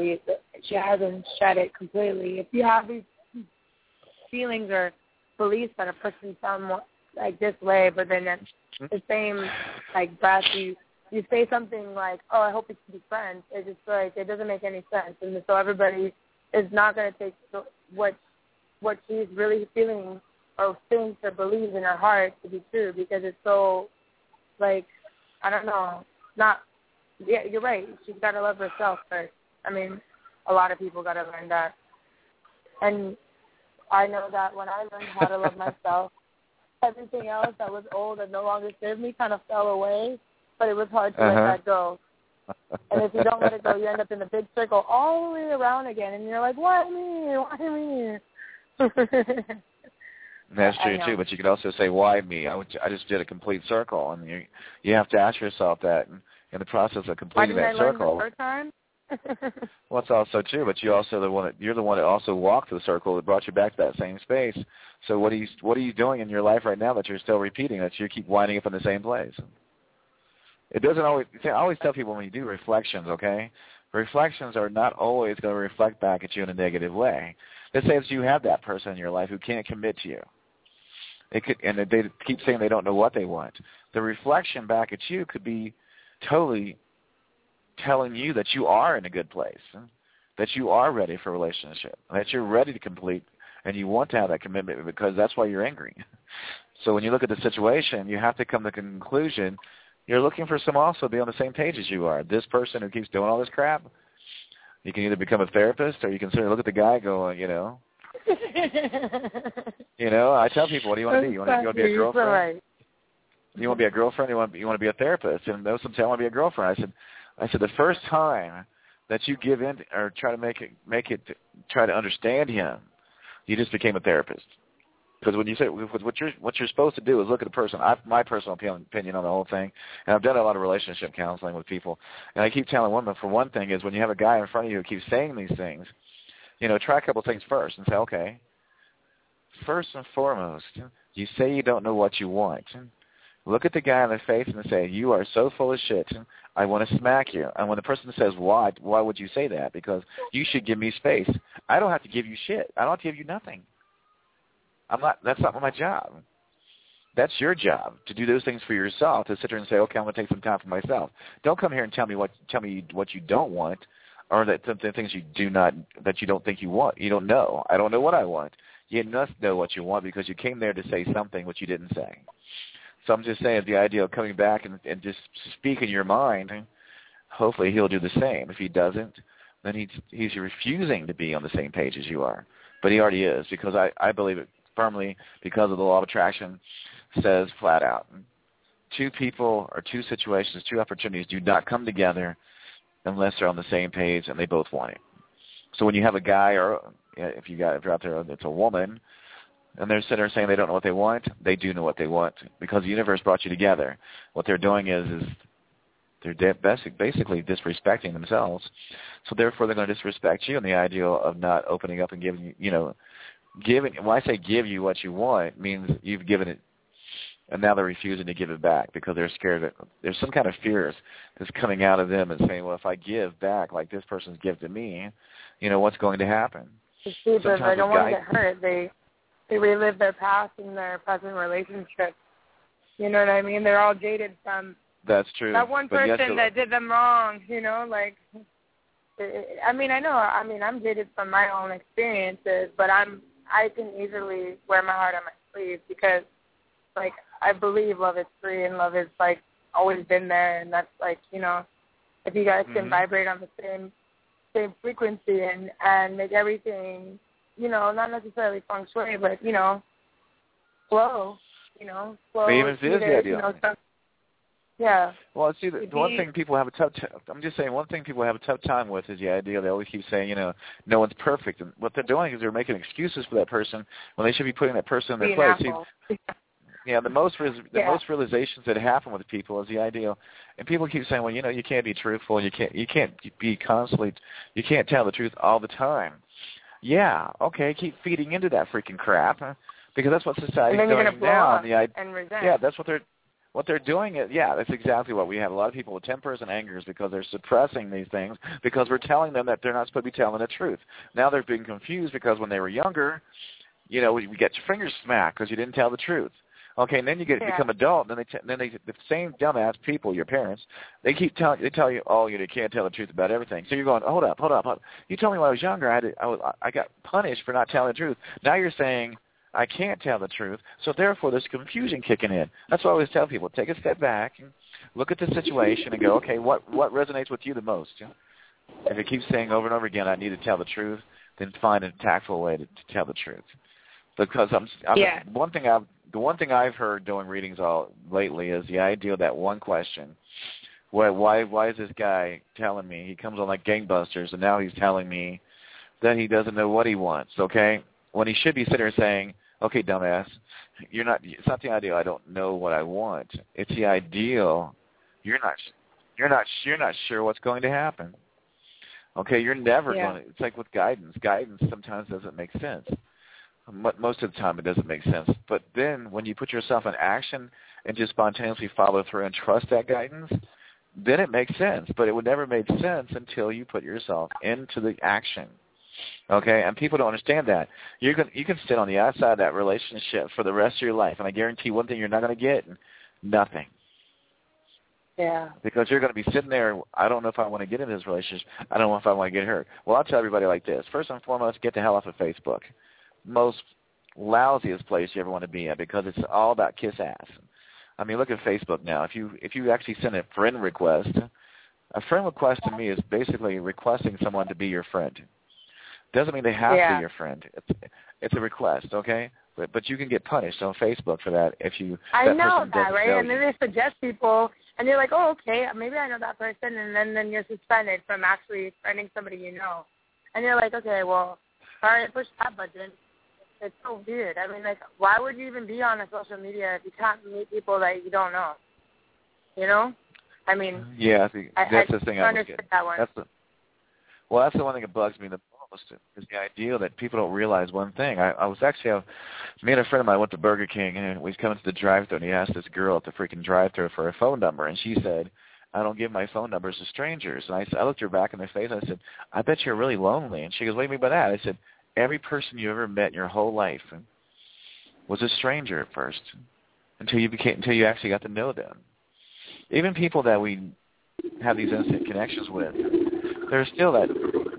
it completely. If you have these feelings or beliefs that a person sounds like this way, but then at the same like breath you say something like, "Oh, I hope we can be friends." It's just like it doesn't make any sense, and so everybody is not going to take what she's really feeling or thinks or believes in her heart to be true, because it's so, like, I don't know, you're right. She's got to love herself first. I mean, a lot of people got to learn that. And I know that when I learned how to love myself, everything else that was old and no longer served me kind of fell away, but it was hard to let that go. And if you don't let it go, you end up in a big circle all the way around again, and you're like, why me? Why me? That's true too, but you could also say, "Why me? I just did a complete circle," and you have to ask yourself that in the process of completing that circle. Why didn't I learn the first time? Well, it's also true, but you're the one that also walked the circle that brought you back to that same space. So what are you doing in your life right now that you're still repeating, that you keep winding up in the same place? It doesn't always. I always tell people when you do reflections, okay, reflections are not always going to reflect back at you in a negative way. Let's say that you have that person in your life who can't commit to you. And they keep saying they don't know what they want. The reflection back at you could be totally telling you that you are in a good place, that you are ready for a relationship, that you're ready to complete, and you want to have that commitment because that's why you're angry. So when you look at the situation, you have to come to the conclusion you're looking for someone else to be on the same page as you are. This person who keeps doing all this crap, you can either become a therapist or you can sort of look at the guy going, I tell people, what do you want to be? You want to be a girlfriend? Right. You want to be a girlfriend? You want to be a therapist? And those some say, I want to be a girlfriend. I said, the first time that you give in or try to try to understand him, you just became a therapist. Because when you say what you're supposed to do is look at a person. My personal opinion on the whole thing, and I've done a lot of relationship counseling with people, and I keep telling women, for one thing, is when you have a guy in front of you who keeps saying these things, try a couple things first and say, okay, first and foremost, you say you don't know what you want. Look at the guy in the face and say, you are so full of shit, I want to smack you. And when the person says, why would you say that? Because you should give me space. I don't have to give you shit. I don't have to give you nothing. That's not my job. That's your job, to do those things for yourself, to sit there and say, okay, I'm going to take some time for myself. Don't come here and tell me what you don't want, or that the things you don't think you want. You don't know. I don't know what I want. You must know what you want because you came there to say something which you didn't say. So I'm just saying the idea of coming back and just speaking your mind, hopefully he'll do the same. If he doesn't, then he's refusing to be on the same page as you are. But he already is, because I believe it firmly, because of the law of attraction, says flat out, two people or two situations, two opportunities do not come together unless they're on the same page and they both want it. So when you have a guy, or if you're out there, it's a woman, and they're sitting there saying they don't know what they want, they do know what they want, because the universe brought you together. What they're doing is they're basically disrespecting themselves. So therefore they're going to disrespect you, and the idea of not opening up and giving you, when I say give you what you want, means you've given it, and now they're refusing to give it back because they're scared that there's some kind of fears that's coming out of them and saying, well, if I give back like this person's given to me, what's going to happen? Because they don't want to get hurt. They relive their past in their present relationship. You know what I mean? They're all jaded from that's true. That one person that did them wrong, like, I know, I'm jaded from my own experiences, but I can easily wear my heart on my sleeve because, like, I believe love is free and love is, like, always been there, and that's, like, if you guys can vibrate on the same frequency and make everything, not necessarily feng shui, but, flow, flow. Even if it is the idea. Yeah. Well, see, the one thing people have a tough I'm just saying, one thing people have a tough time with is the idea. They always keep saying, no one's perfect. And what they're doing is they're making excuses for that person when they should be putting that person in their place. See, the most realizations that happen with people is the idea, and people keep saying, well, you can't be truthful, you can't be constantly, you can't tell the truth all the time. Yeah, okay, keep feeding into that freaking crap, because that's what society's doing now. And resent. Yeah, that's what they're doing. That's exactly what we have. A lot of people with tempers and angers because they're suppressing these things because we're telling them that they're not supposed to be telling the truth. Now they're being confused because when they were younger, we get your fingers smacked because you didn't tell the truth. Okay, and then you become adult, and then the same dumbass people, your parents, they tell you, oh, you can't tell the truth about everything. So you're going, hold up. You told me when I was younger I got punished for not telling the truth. Now you're saying I can't tell the truth, so therefore there's confusion kicking in. That's why I always tell people, take a step back, and look at the situation, and go, okay, what resonates with you the most? If it keeps saying over and over again, I need to tell the truth, then find a tactful way to tell the truth. Because the one thing I've heard doing readings lately is the idea of that one question. Why is this guy telling me? He comes on like gangbusters, and now he's telling me that he doesn't know what he wants, okay? When he should be sitting there saying, okay, dumbass, it's not the ideal I don't know what I want. It's the ideal you're not sure what's going to happen. Okay, you're never going to, it's like with guidance. Guidance sometimes doesn't make sense. Most of the time it doesn't make sense. But then when you put yourself in action and just spontaneously follow through and trust that guidance, then it makes sense. But it would never make sense until you put yourself into the action. Okay? And people don't understand that. You can sit on the outside of that relationship for the rest of your life, and I guarantee one thing you're not going to get, nothing. Yeah. Because you're going to be sitting there, I don't know if I want to get in this relationship. I don't know if I want to get hurt. Well, I'll tell everybody like this. First and foremost, get the hell off of Facebook. Most lousiest place you ever want to be at, because it's all about kiss ass. I mean, look at Facebook now. If you actually send a friend request to me is basically requesting someone to be your friend. Doesn't mean they have to be your friend. It's a request, okay? But you can get punished on Facebook for that if you. I know that, right? And then they suggest people, and you're like, oh, okay, maybe I know that person, and then you're suspended from actually friending somebody you know. And you're like, okay, well, sorry to push that button. It's so weird. I mean, like, why would you even be on a social media if you can't meet people that you don't know? You know? I mean, yeah, that's the thing. I understood that one. That's the one thing that bugs me the most. almost is the ideal that people don't realize one thing. I was actually, me and a friend of mine went to Burger King, and we come to the drive-thru, and he asked this girl at the freaking drive-thru for a phone number, and she said, I don't give my phone numbers to strangers. And I looked her back in the face, and I said, I bet you're really lonely. And she goes, what do you mean by that? I said, every person you ever met in your whole life was a stranger at first, until you actually got to know them. Even people that we have these instant connections with, there's still that,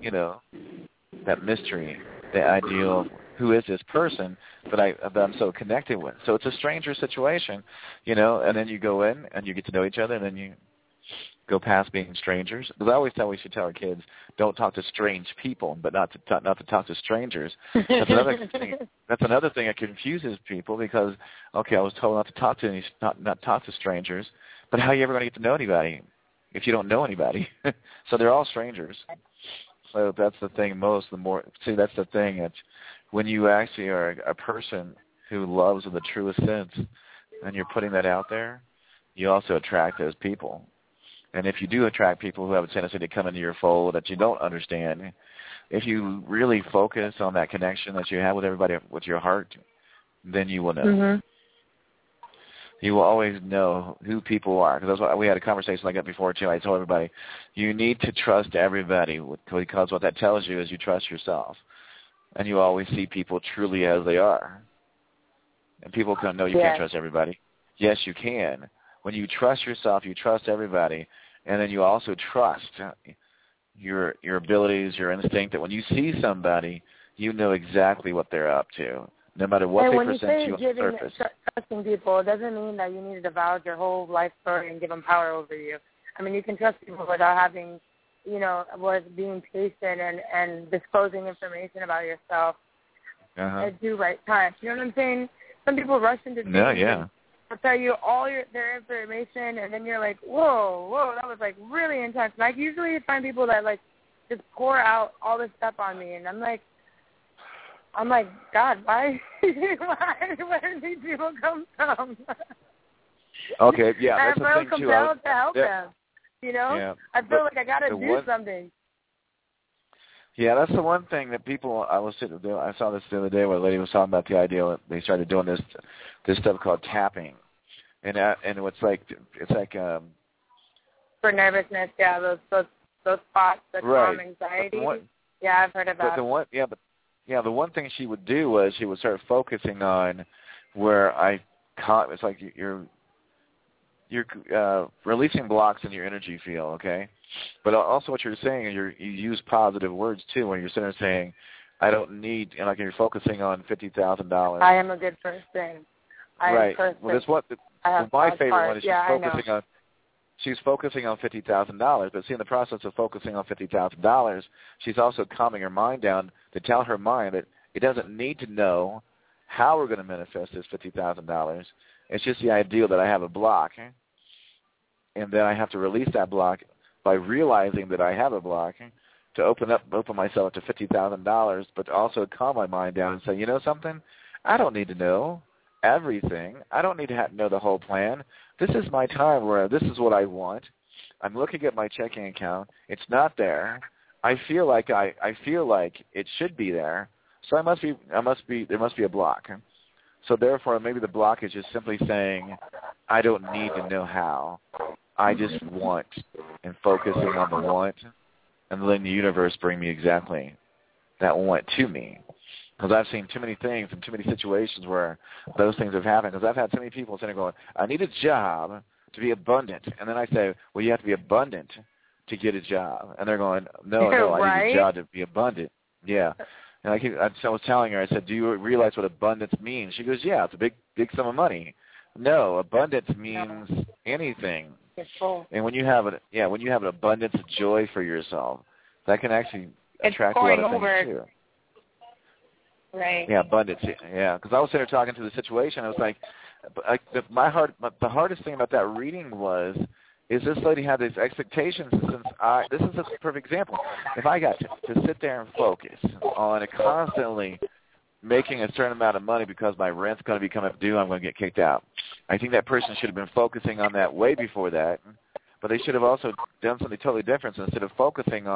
that mystery, the ideal of who is this person that I'm so connected with. So it's a stranger situation, and then you go in and you get to know each other, and then you go past being strangers. Because I always we should tell our kids, don't talk to strange people, but not to talk to strangers. That's another thing that confuses people because, okay, I was told not to talk to not talk to strangers, but how are you ever going to get to know anybody if you don't know anybody? So they're all strangers. So that's the thing that's the thing that when you actually are a person who loves in the truest sense and you're putting that out there, you also attract those people. And if you do attract people who have a tendency to come into your fold that you don't understand, if you really focus on that connection that you have with everybody, with your heart, then you will know. Mm-hmm. You will always know who people are. Because we had a conversation like that before, too. I told everybody, you need to trust everybody because what that tells you is you trust yourself. And you always see people truly as they are. And people can know you can't trust everybody. Yes, you can. When you trust yourself, you trust everybody, and then you also trust your abilities, your instinct, that when you see somebody, you know exactly what they're up to, no matter what they present to you on the surface. Trusting people, it doesn't mean that you need to divulge your whole life story and give them power over you. I mean, you can trust people without having, with being patient and disclosing information about yourself at due right time. You know what I'm saying? Some people rush into things. They'll tell you all their information, and then you're like, whoa, that was, really intense. And I usually find people that, just pour out all this stuff on me, and I'm like, God, where did these people come from? Okay, yeah, that's the thing, too. I'm compelled to help them, Yeah, I feel like I got to do something. Yeah, that's the one thing that people. I saw this the other day where a lady was talking about the idea that they started doing this stuff called tapping, and it's like for nervousness. Yeah, those spots that calm anxiety. I've heard about. The one thing she would do was she would start focusing on where it's like you're releasing blocks in your energy field, okay? But also what you're saying is you use positive words, too, when you're sitting there saying, I don't need, you're focusing on $50,000. I am a good person. Right. Well, that's what my favorite one is. She's focusing on $50,000, but see, in the process of focusing on $50,000, she's also calming her mind down to tell her mind that it doesn't need to know how we're going to manifest this $50,000. It's just the idea that I have a block, and then I have to release that block by realizing that I have a block to open myself to $50,000, but also calm my mind down and say, you know something? I don't need to know everything. I don't need to know the whole plan. This is my time where this is what I want. I'm looking at my checking account. It's not there. I feel like it should be there. So there must be a block. So therefore, maybe the block is just simply saying, I don't need to know how. I just want, and focusing on the want, and letting the universe bring me exactly that want to me. Because I've seen too many things and too many situations where those things have happened. Because I've had so many people sitting there going, I need a job to be abundant. And then I say, well, you have to be abundant to get a job. And they're going, no, I need a job to be abundant. Yeah. And I was telling her, I said, do you realize what abundance means? She goes, yeah, it's a big sum of money. No, abundance means anything. And when you have an abundance of joy for yourself, that can actually attract a lot of things too. Right. Yeah, abundance. Yeah, because I was sitting there talking to the situation. I was like, the hardest thing about that reading is this lady had these expectations. This is a perfect example. If I got to sit there and focus on constantly making a certain amount of money because my rent's going to be coming due, I'm going to get kicked out. I think that person should have been focusing on that way before that, but they should have also done something totally different. So instead of focusing on,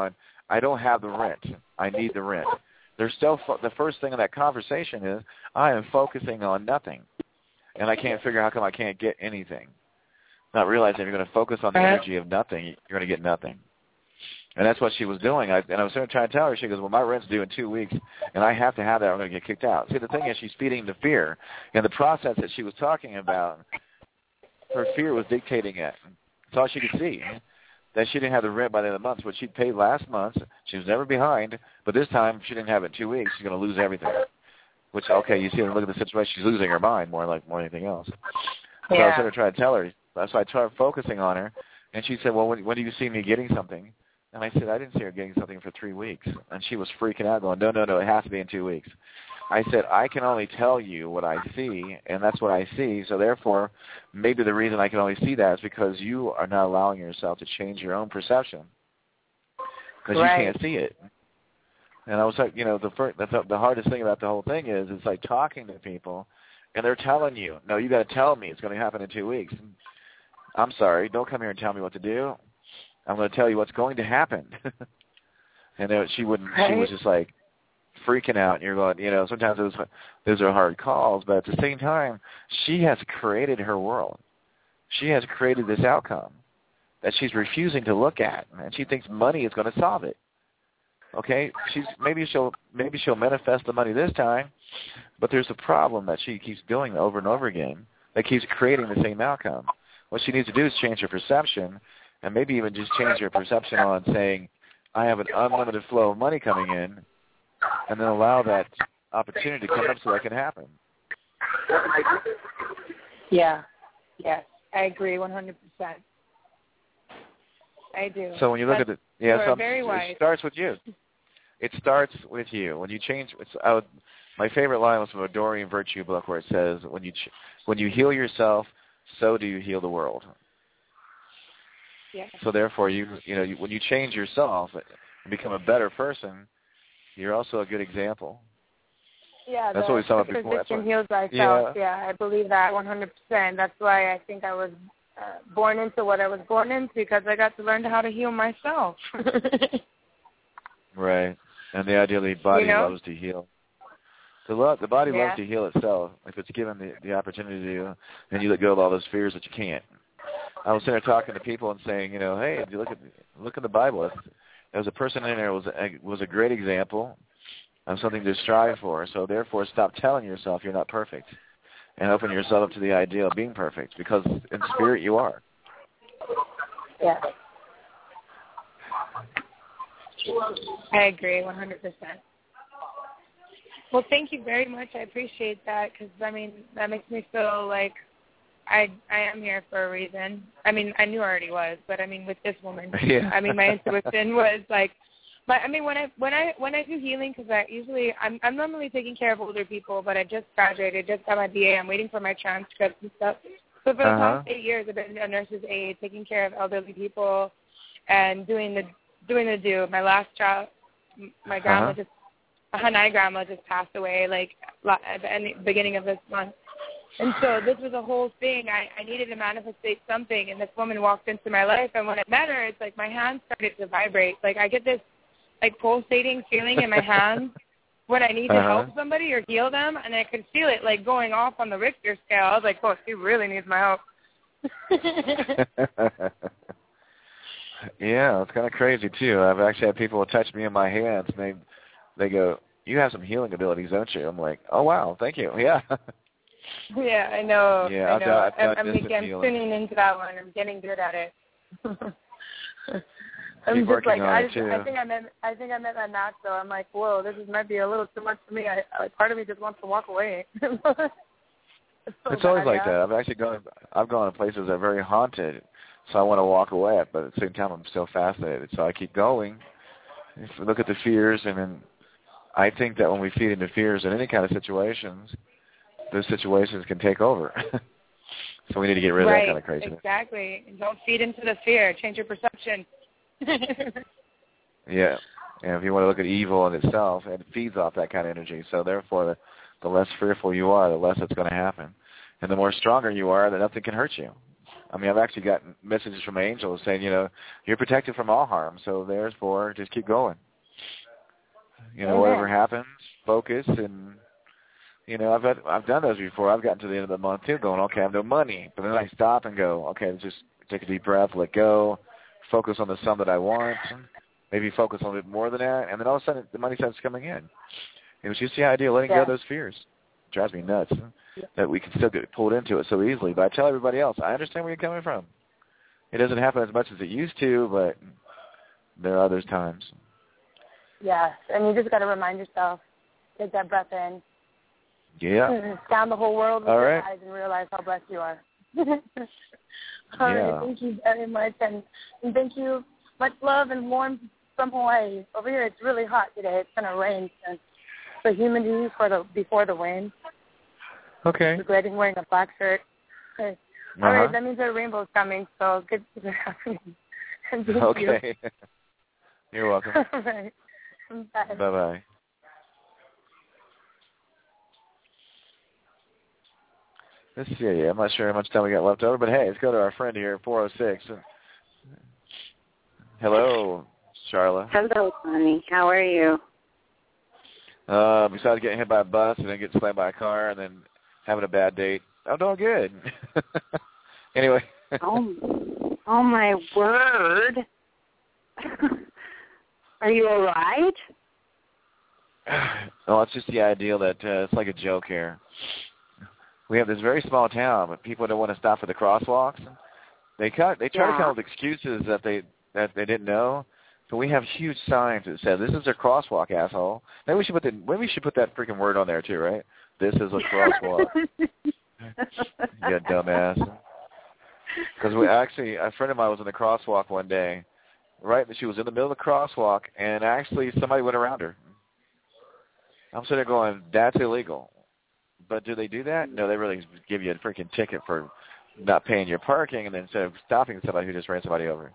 I don't have the rent. I need the rent. They're still the first thing in that conversation is, I am focusing on nothing, and I can't figure out how come I can't get anything. Not realizing if you're going to focus on the energy of nothing, you're going to get nothing. And that's what she was doing. I was trying to tell her, she goes, well, my rent's due in 2 weeks, and I have to have that or I'm going to get kicked out. See, the thing is, she's feeding the fear. And the process that she was talking about, her fear was dictating it. That's all she could see, that she didn't have the rent by the end of the month. What she'd paid last month, she was never behind, but this time she didn't have it in 2 weeks. She's going to lose everything. Which, okay, you see, look at the situation. She's losing her mind more than anything else. So I was going to try to tell her. So I tried focusing on her, and she said, well, when do you see me getting something? And I said, I didn't see her getting something for 3 weeks. And she was freaking out, going, no, it has to be in 2 weeks. I said, I can only tell you what I see, and that's what I see. So therefore, maybe the reason I can only see that is because you are not allowing yourself to change your own perception, because you can't see it. And I was like, the hardest thing about the whole thing is it's like talking to people, and they're telling you, no, you got to tell me it's going to happen in 2 weeks. I'm sorry, don't come here and tell me what to do. I'm going to tell you what's going to happen. And she wouldn't. She was just like freaking out. And you're going, sometimes those are hard calls, but at the same time, she has created her world. She has created this outcome that she's refusing to look at, and she thinks money is going to solve it. Okay, maybe she'll manifest the money this time, but there's a problem that she keeps doing over and over again that keeps creating the same outcome. What she needs to do is change her perception, and maybe even just change her perception on saying, I have an unlimited flow of money coming in, and then allow that opportunity to come up so that can happen. Yeah. Yes, I agree 100%. I do. So when you look at it, it starts with you. It starts with you. When you change, my favorite line was from a Doreen Virtue book where it says, when you heal yourself, so do you heal the world. Yeah. So therefore, when you change yourself and become a better person, you're also a good example. Yeah, that's what we saw before. Physician heals thyself. Yeah, I believe that 100%. That's why I think I was born into what I was born into, because I got to learn how to heal myself. Right. And the ideally body loves to heal. The body loves to heal itself if it's given the opportunity to, and you let go of all those fears that you can't. I was sitting there talking to people and saying, hey, if you look at the Bible, there was a person in there who was a great example of something to strive for. So therefore, stop telling yourself you're not perfect, and open yourself up to the idea of being perfect, because in spirit you are. Yeah. I agree 100%. Well, thank you very much. I appreciate that, because, that makes me feel like I am here for a reason. I knew I already was, but, with this woman, my intuition was like, but, when I do healing, because I'm normally taking care of older people, but I just graduated, just got my BA. I'm waiting for my transcripts and stuff. So for the past 8 years, I've been a nurse's aide, taking care of elderly people and doing the do. My last job, my grandma Hanai grandma just passed away, at the beginning of this month. And so this was a whole thing. I needed to manifestate something, and this woman walked into my life, and when I met her, it's like my hands started to vibrate. Like I get this pulsating feeling in my hands when I need to help somebody or heal them, and I could feel it going off on the Richter scale. I was like, oh, she really needs my help. Yeah, it's kind of crazy too. I've actually had people touch me in my hands, and they go, you have some healing abilities, don't you? I'm like, oh wow, thank you. Yeah. Yeah, I know. Yeah, I know. I'm tuning into that one. I'm getting good at it. I'm Keep just I think I met that match though. I'm like, whoa, might be a little too much for me. Part of me just wants to walk away. It's always like that. I've gone to places that are very haunted, so I want to walk away, but at the same time I'm still fascinated, so I keep going. If we look at the fears, and then I think that when we feed into fears in any kind of situations, those situations can take over. So we need to get rid of that kind of craziness. Exactly. And don't feed into the fear. Change your perception. Yeah. And if you want to look at evil in itself, it feeds off that kind of energy. So therefore, the less fearful you are, the less it's going to happen. And the more stronger you are, then nothing can hurt you. I mean, I've actually gotten messages from angels saying, you're protected from all harm, so therefore just keep going. Whatever happens, focus, and, I've done those before. I've gotten to the end of the month, too, going, okay, I have no money. But then I stop and go, okay, just take a deep breath, let go, focus on the sum that I want, maybe focus on a bit more than that, and then all of a sudden the money starts coming in. It was just the idea of letting go of those fears. It drives me nuts that we can still get pulled into it so easily. But I tell everybody else, I understand where you're coming from. It doesn't happen as much as it used to, but there are those times. Yes, and you just got to remind yourself, take that breath in. Yeah. Scan the whole world with your eyes and realize how blessed you are. All right, thank you very much, and thank you. Much love and warmth from Hawaii. Over here, it's really hot today. It's going to rain. The humidity before the wind. Okay. Regretting wearing a black shirt. Okay. All right, that means a rainbow's coming, so good to be happening. Okay. You're welcome. All right. Bye. Bye-bye. Let's see. I'm not sure how much time we got left over, but hey, let's go to our friend here, 406. Hello, Charla. Hello, honey. How are you? Besides getting hit by a bus and then getting slammed by a car and then having a bad date, I'm doing good. Anyway. Oh, my word. Are you all right? Well, it's just the idea that it's like a joke here. We have this very small town, but people don't want to stop for the crosswalks. They try to come up with excuses that they didn't know. So we have huge signs that say, "This is a crosswalk, asshole." Maybe we should put that freaking word on there too, right? This is a crosswalk. You dumbass. Because a friend of mine was in the crosswalk one day, right? She was in the middle of the crosswalk, and actually somebody went around her. I'm sitting there going, "That's illegal." But do they do that? No, they really give you a freaking ticket for not paying your parking, and then instead of stopping somebody who just ran somebody over.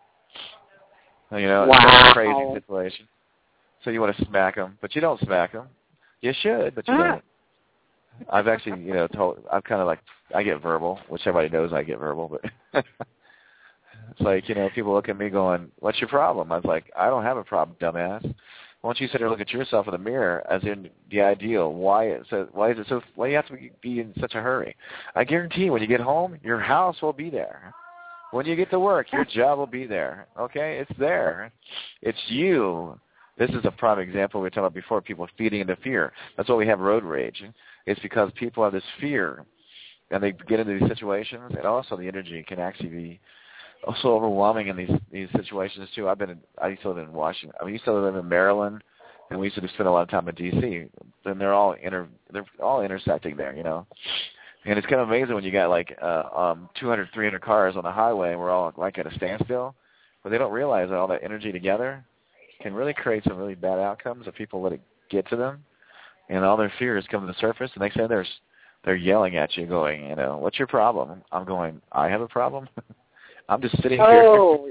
It's a crazy situation. So you want to smack them, but you don't smack them. You should, but you don't. I've actually, I'm kind of like, I get verbal, which everybody knows I get verbal, but it's like, people look at me going, "What's your problem?" I was like, "I don't have a problem, dumbass. Why don't you sit there and look at yourself in the mirror as in the ideal? Why do you have to be in such a hurry? I guarantee when you get home, your house will be there. When you get to work, your job will be there. Okay? It's there. It's you." This is a prime example we were talking about before, people feeding into fear. That's why we have road rage. It's because people have this fear, and they get into these situations, and also the energy can actually be so overwhelming in these situations too. I used to live in Washington. I used to live in Maryland, and we used to spend a lot of time in D.C. And they're all intersecting there, And it's kind of amazing when you got like 200, 300 cars on the highway, and we're all like at a standstill. But they don't realize that all that energy together can really create some really bad outcomes if people let it get to them, and all their fears come to the surface. And next thing they're yelling at you, going, "What's your problem?" I'm going, "I have a problem." I'm just sitting here.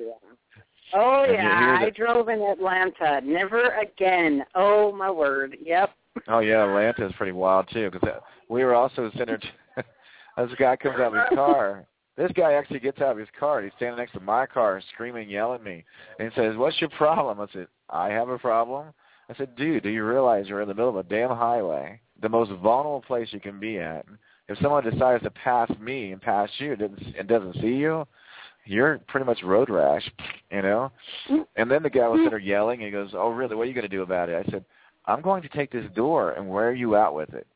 Oh, yeah. I drove in Atlanta. Never again. Oh, my word. Yep. Oh, yeah. Atlanta is pretty wild, too, because we were also centered. This guy comes out of his car. This guy actually gets out of his car. He's standing next to my car, screaming, yelling at me, and he says, "What's your problem?" I said, "I have a problem." I said, "Dude, do you realize you're in the middle of a damn highway, the most vulnerable place you can be at? If someone decides to pass me and pass you and doesn't see you, you're pretty much road rash, And then the guy was sitting there yelling, and he goes, "Oh, really? What are you going to do about it?" I said, "I'm going to take this door and wear you out with it."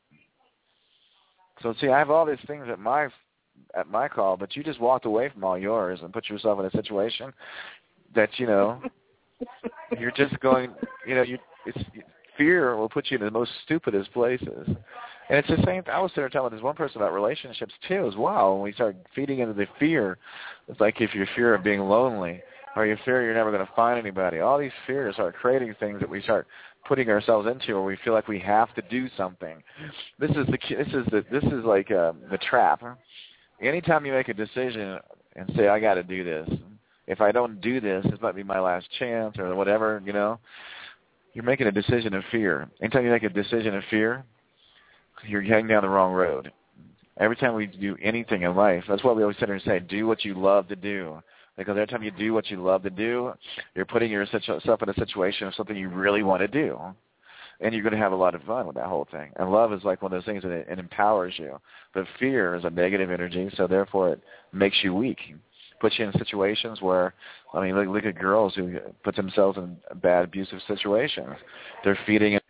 So, see, I have all these things at my call, but you just walked away from all yours and put yourself in a situation that, you're just going, fear will put you in the most stupidest places. And it's the same. I was sitting there talking with this one person about relationships too, as well. When we start feeding into the fear, it's like if your fear of being lonely, or your fear you're never going to find anybody. All these fears are creating things that we start putting ourselves into, where we feel like we have to do something. This is like the trap. Anytime you make a decision and say, "I got to do this. If I don't do this, this might be my last chance," or whatever, you're making a decision of fear. Anytime you make a decision of fear, you're heading down the wrong road. Every time we do anything in life, that's what we always sit here and say, do what you love to do. Because every time you do what you love to do, you're putting yourself in a situation of something you really want to do. And you're going to have a lot of fun with that whole thing. And love is like one of those things that it empowers you. But fear is a negative energy, so therefore it makes you weak. Puts you in situations where, I mean, look at girls who put themselves in bad, abusive situations. They're feeding